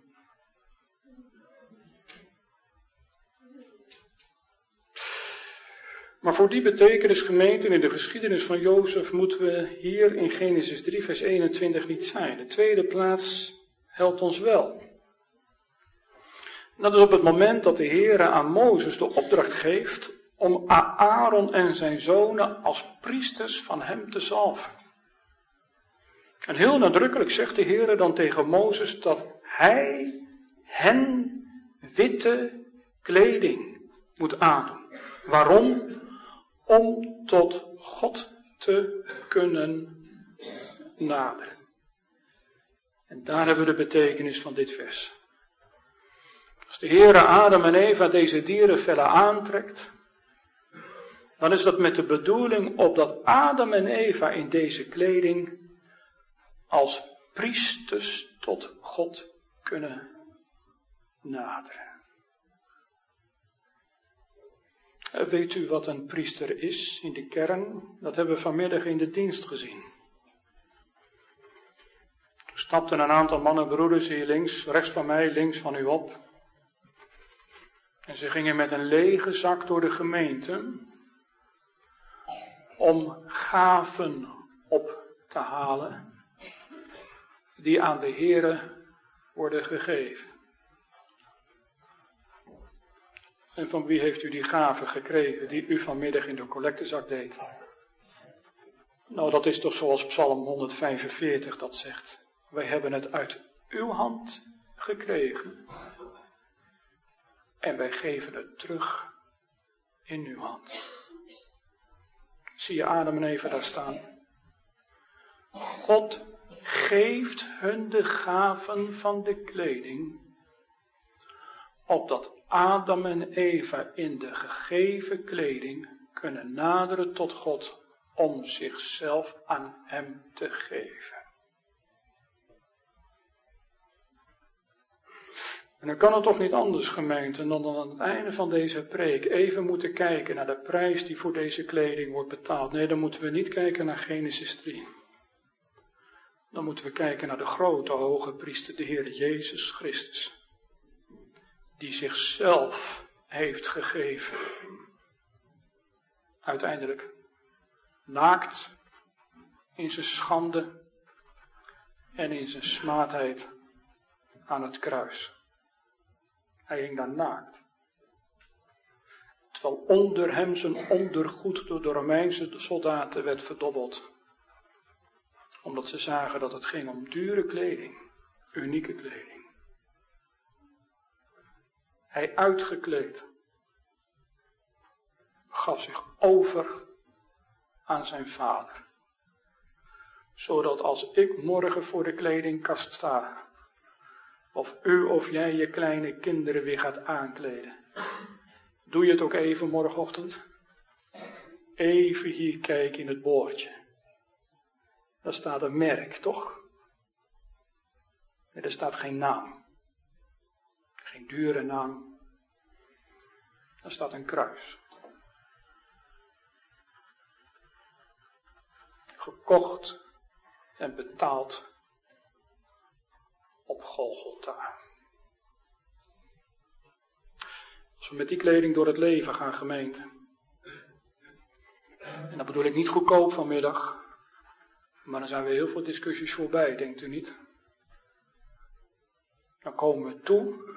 Maar voor die betekenis, gemeente, in de geschiedenis van Jozef moeten we hier in Genesis 3 vers 21 niet zijn. De tweede plaats helpt ons wel. Dat is op het moment dat de Heere aan Mozes de opdracht geeft om Aaron en zijn zonen als priesters van hem te zalven. En heel nadrukkelijk zegt de Heere dan tegen Mozes dat hij hen witte kleding moet aandoen. Waarom? Om tot God te kunnen naderen. En daar hebben we de betekenis van dit vers. Als de Heere Adam en Eva deze dierenvellen aantrekt, dan is dat met de bedoeling opdat Adam en Eva in deze kleding als priesters tot God kunnen naderen. Weet u wat een priester is in de kern? Dat hebben we vanmiddag in de dienst gezien. Toen stapten een aantal mannen, broeders hier rechts van mij, links van u op. En ze gingen met een lege zak door de gemeente om gaven op te halen die aan de Heere worden gegeven. En van wie heeft u die gaven gekregen die u vanmiddag in de collectezak deed? Nou, dat is toch zoals Psalm 145 dat zegt. Wij hebben het uit uw hand gekregen. En wij geven het terug in uw hand. Zie je Adam en Eva daar staan? God geeft hun de gaven van de kleding, opdat Adam en Eva in de gegeven kleding kunnen naderen tot God om zichzelf aan hem te geven. En dan kan het toch niet anders, gemeente, dan aan het einde van deze preek even moeten kijken naar de prijs die voor deze kleding wordt betaald. Nee, dan moeten we niet kijken naar Genesis 3. Dan moeten we kijken naar de grote hoge priester, de Heer Jezus Christus. Die zichzelf heeft gegeven. Uiteindelijk naakt in zijn schande en in zijn smaadheid aan het kruis. Hij hing daar naakt. Terwijl onder hem zijn ondergoed door de Romeinse soldaten werd verdobbeld. Omdat ze zagen dat het ging om dure kleding, unieke kleding. Hij uitgekleed gaf zich over aan zijn vader. Zodat als ik morgen voor de kledingkast sta, of u of jij je kleine kinderen weer gaat aankleden, doe je het ook even morgenochtend? even hier kijken in het bordje. Daar staat een merk, toch? Nee, er staat geen naam. Geen dure naam. Daar staat een kruis. Gekocht en betaald op Golgotha. Als we met die kleding door het leven gaan, gemeente. En dat bedoel ik niet goedkoop vanmiddag. Maar dan zijn we heel veel discussies voorbij, denkt u niet? Dan komen we toe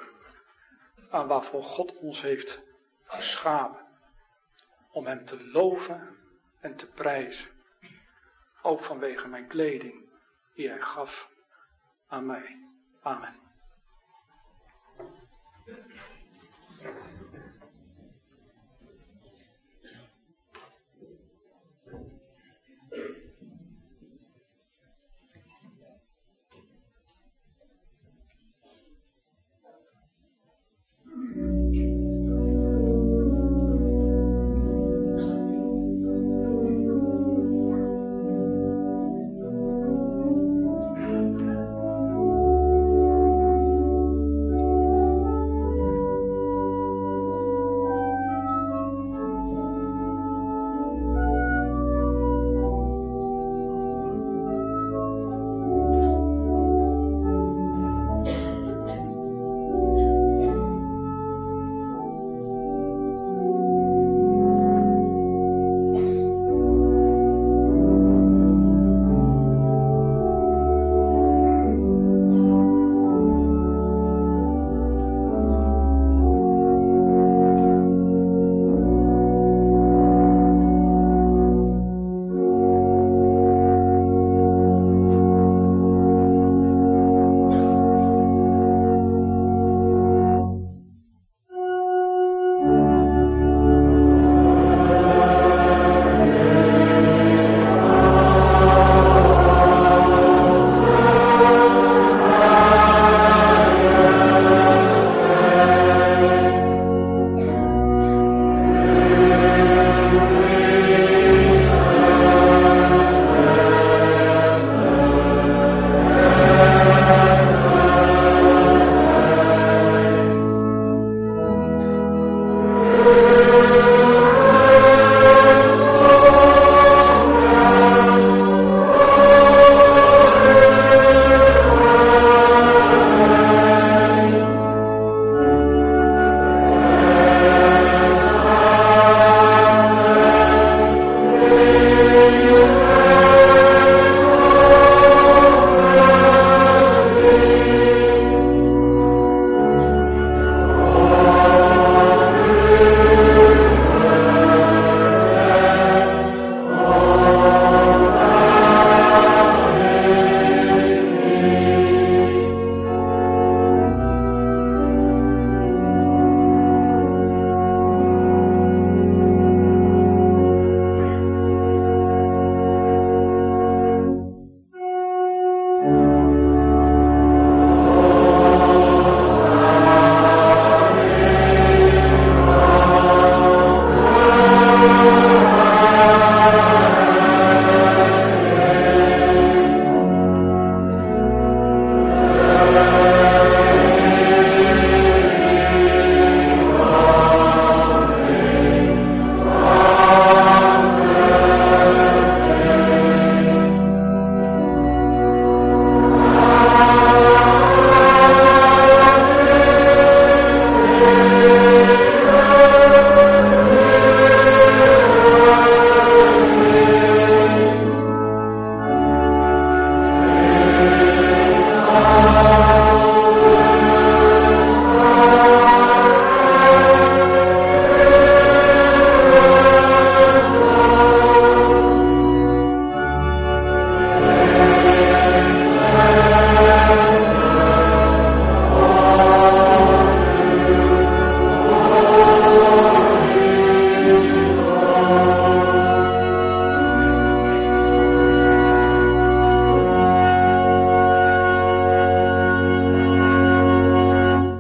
aan waarvoor God ons heeft geschapen. Om hem te loven en te prijzen. Ook vanwege mijn kleding die hij gaf aan mij. Amen.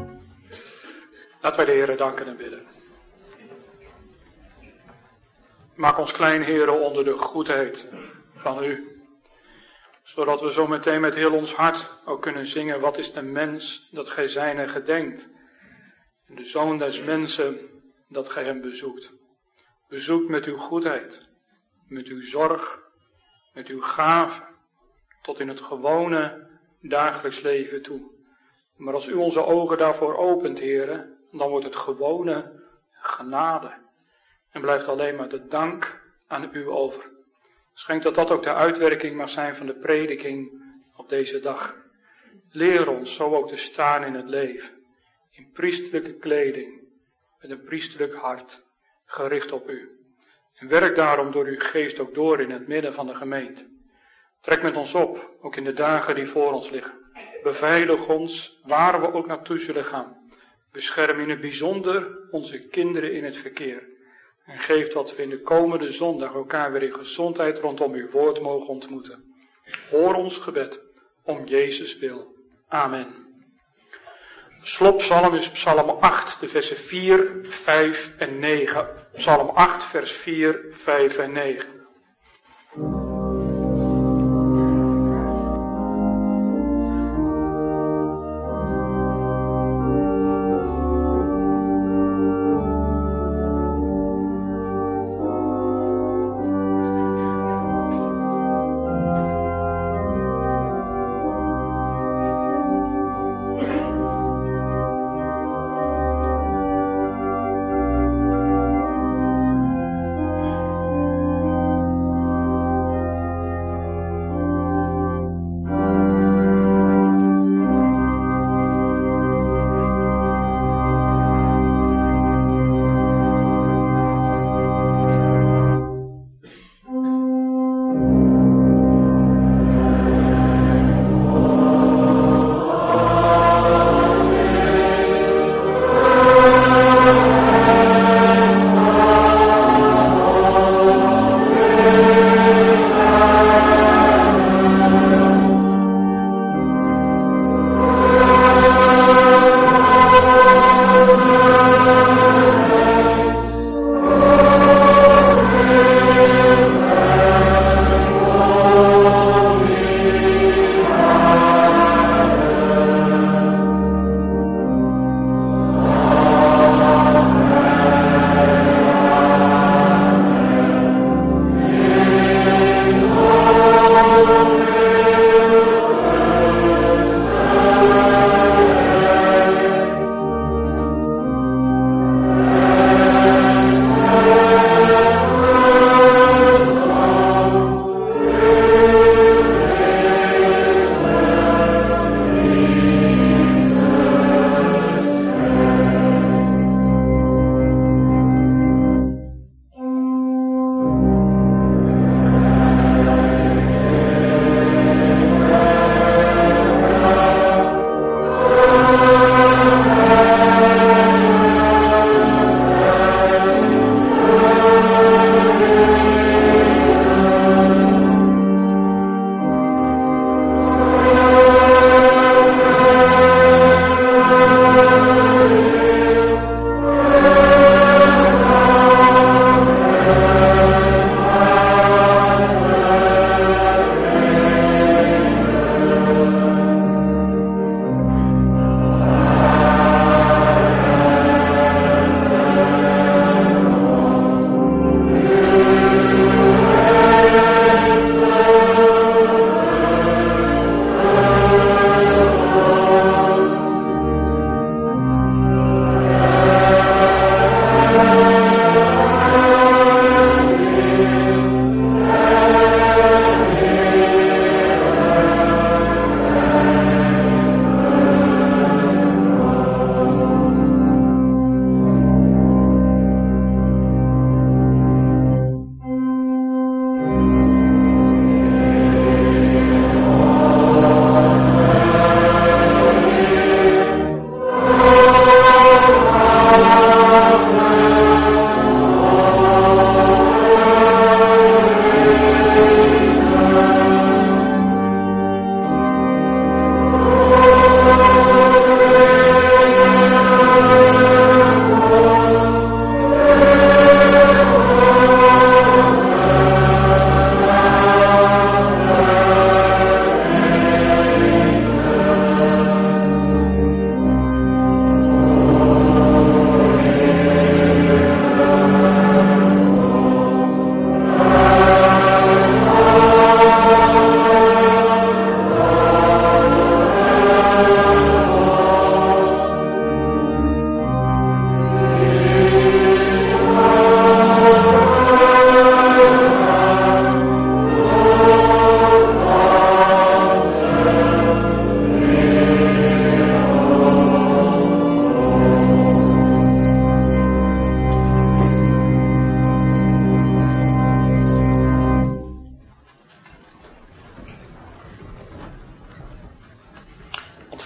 Laten wij de Heere danken en bidden. Maak ons klein, Heere, onder de goedheid van u. Zodat we zo meteen met heel ons hart ook kunnen zingen, wat is de mens dat gij zijne gedenkt. En de zoon des mensen dat gij hem bezoekt. Bezoekt met uw goedheid, met uw zorg, met uw gave, tot in het gewone dagelijks leven toe. Maar als u onze ogen daarvoor opent, Heere, dan wordt het gewone genade. En blijft alleen maar de dank aan u over. Schenk dat dat ook de uitwerking mag zijn van de prediking op deze dag. Leer ons zo ook te staan in het leven. In priesterlijke kleding, met een priesterlijk hart, gericht op u. En werk daarom door uw geest ook door in het midden van de gemeente. Trek met ons op, ook in de dagen die voor ons liggen. Beveilig ons, waar we ook naartoe zullen gaan. Bescherm in het bijzonder onze kinderen in het verkeer. En geef dat we in de komende zondag elkaar weer in gezondheid rondom uw woord mogen ontmoeten. Hoor ons gebed, om Jezus wil. Amen. Sloppsalm is Psalm 8, de versen 4, 5 en 9. Psalm 8, vers 4, 5 en 9.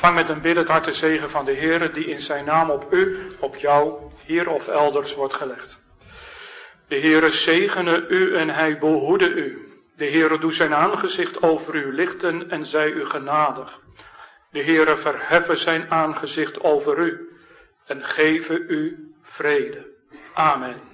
Ontvang met een biddend hart de zegen van de Heere, die in zijn naam op u, op jou, hier of elders wordt gelegd. De Heere zegene u en hij behoede u. De Heere doet zijn aangezicht over u lichten en zij u genadig. De Heere verheffen zijn aangezicht over u en geven u vrede. Amen.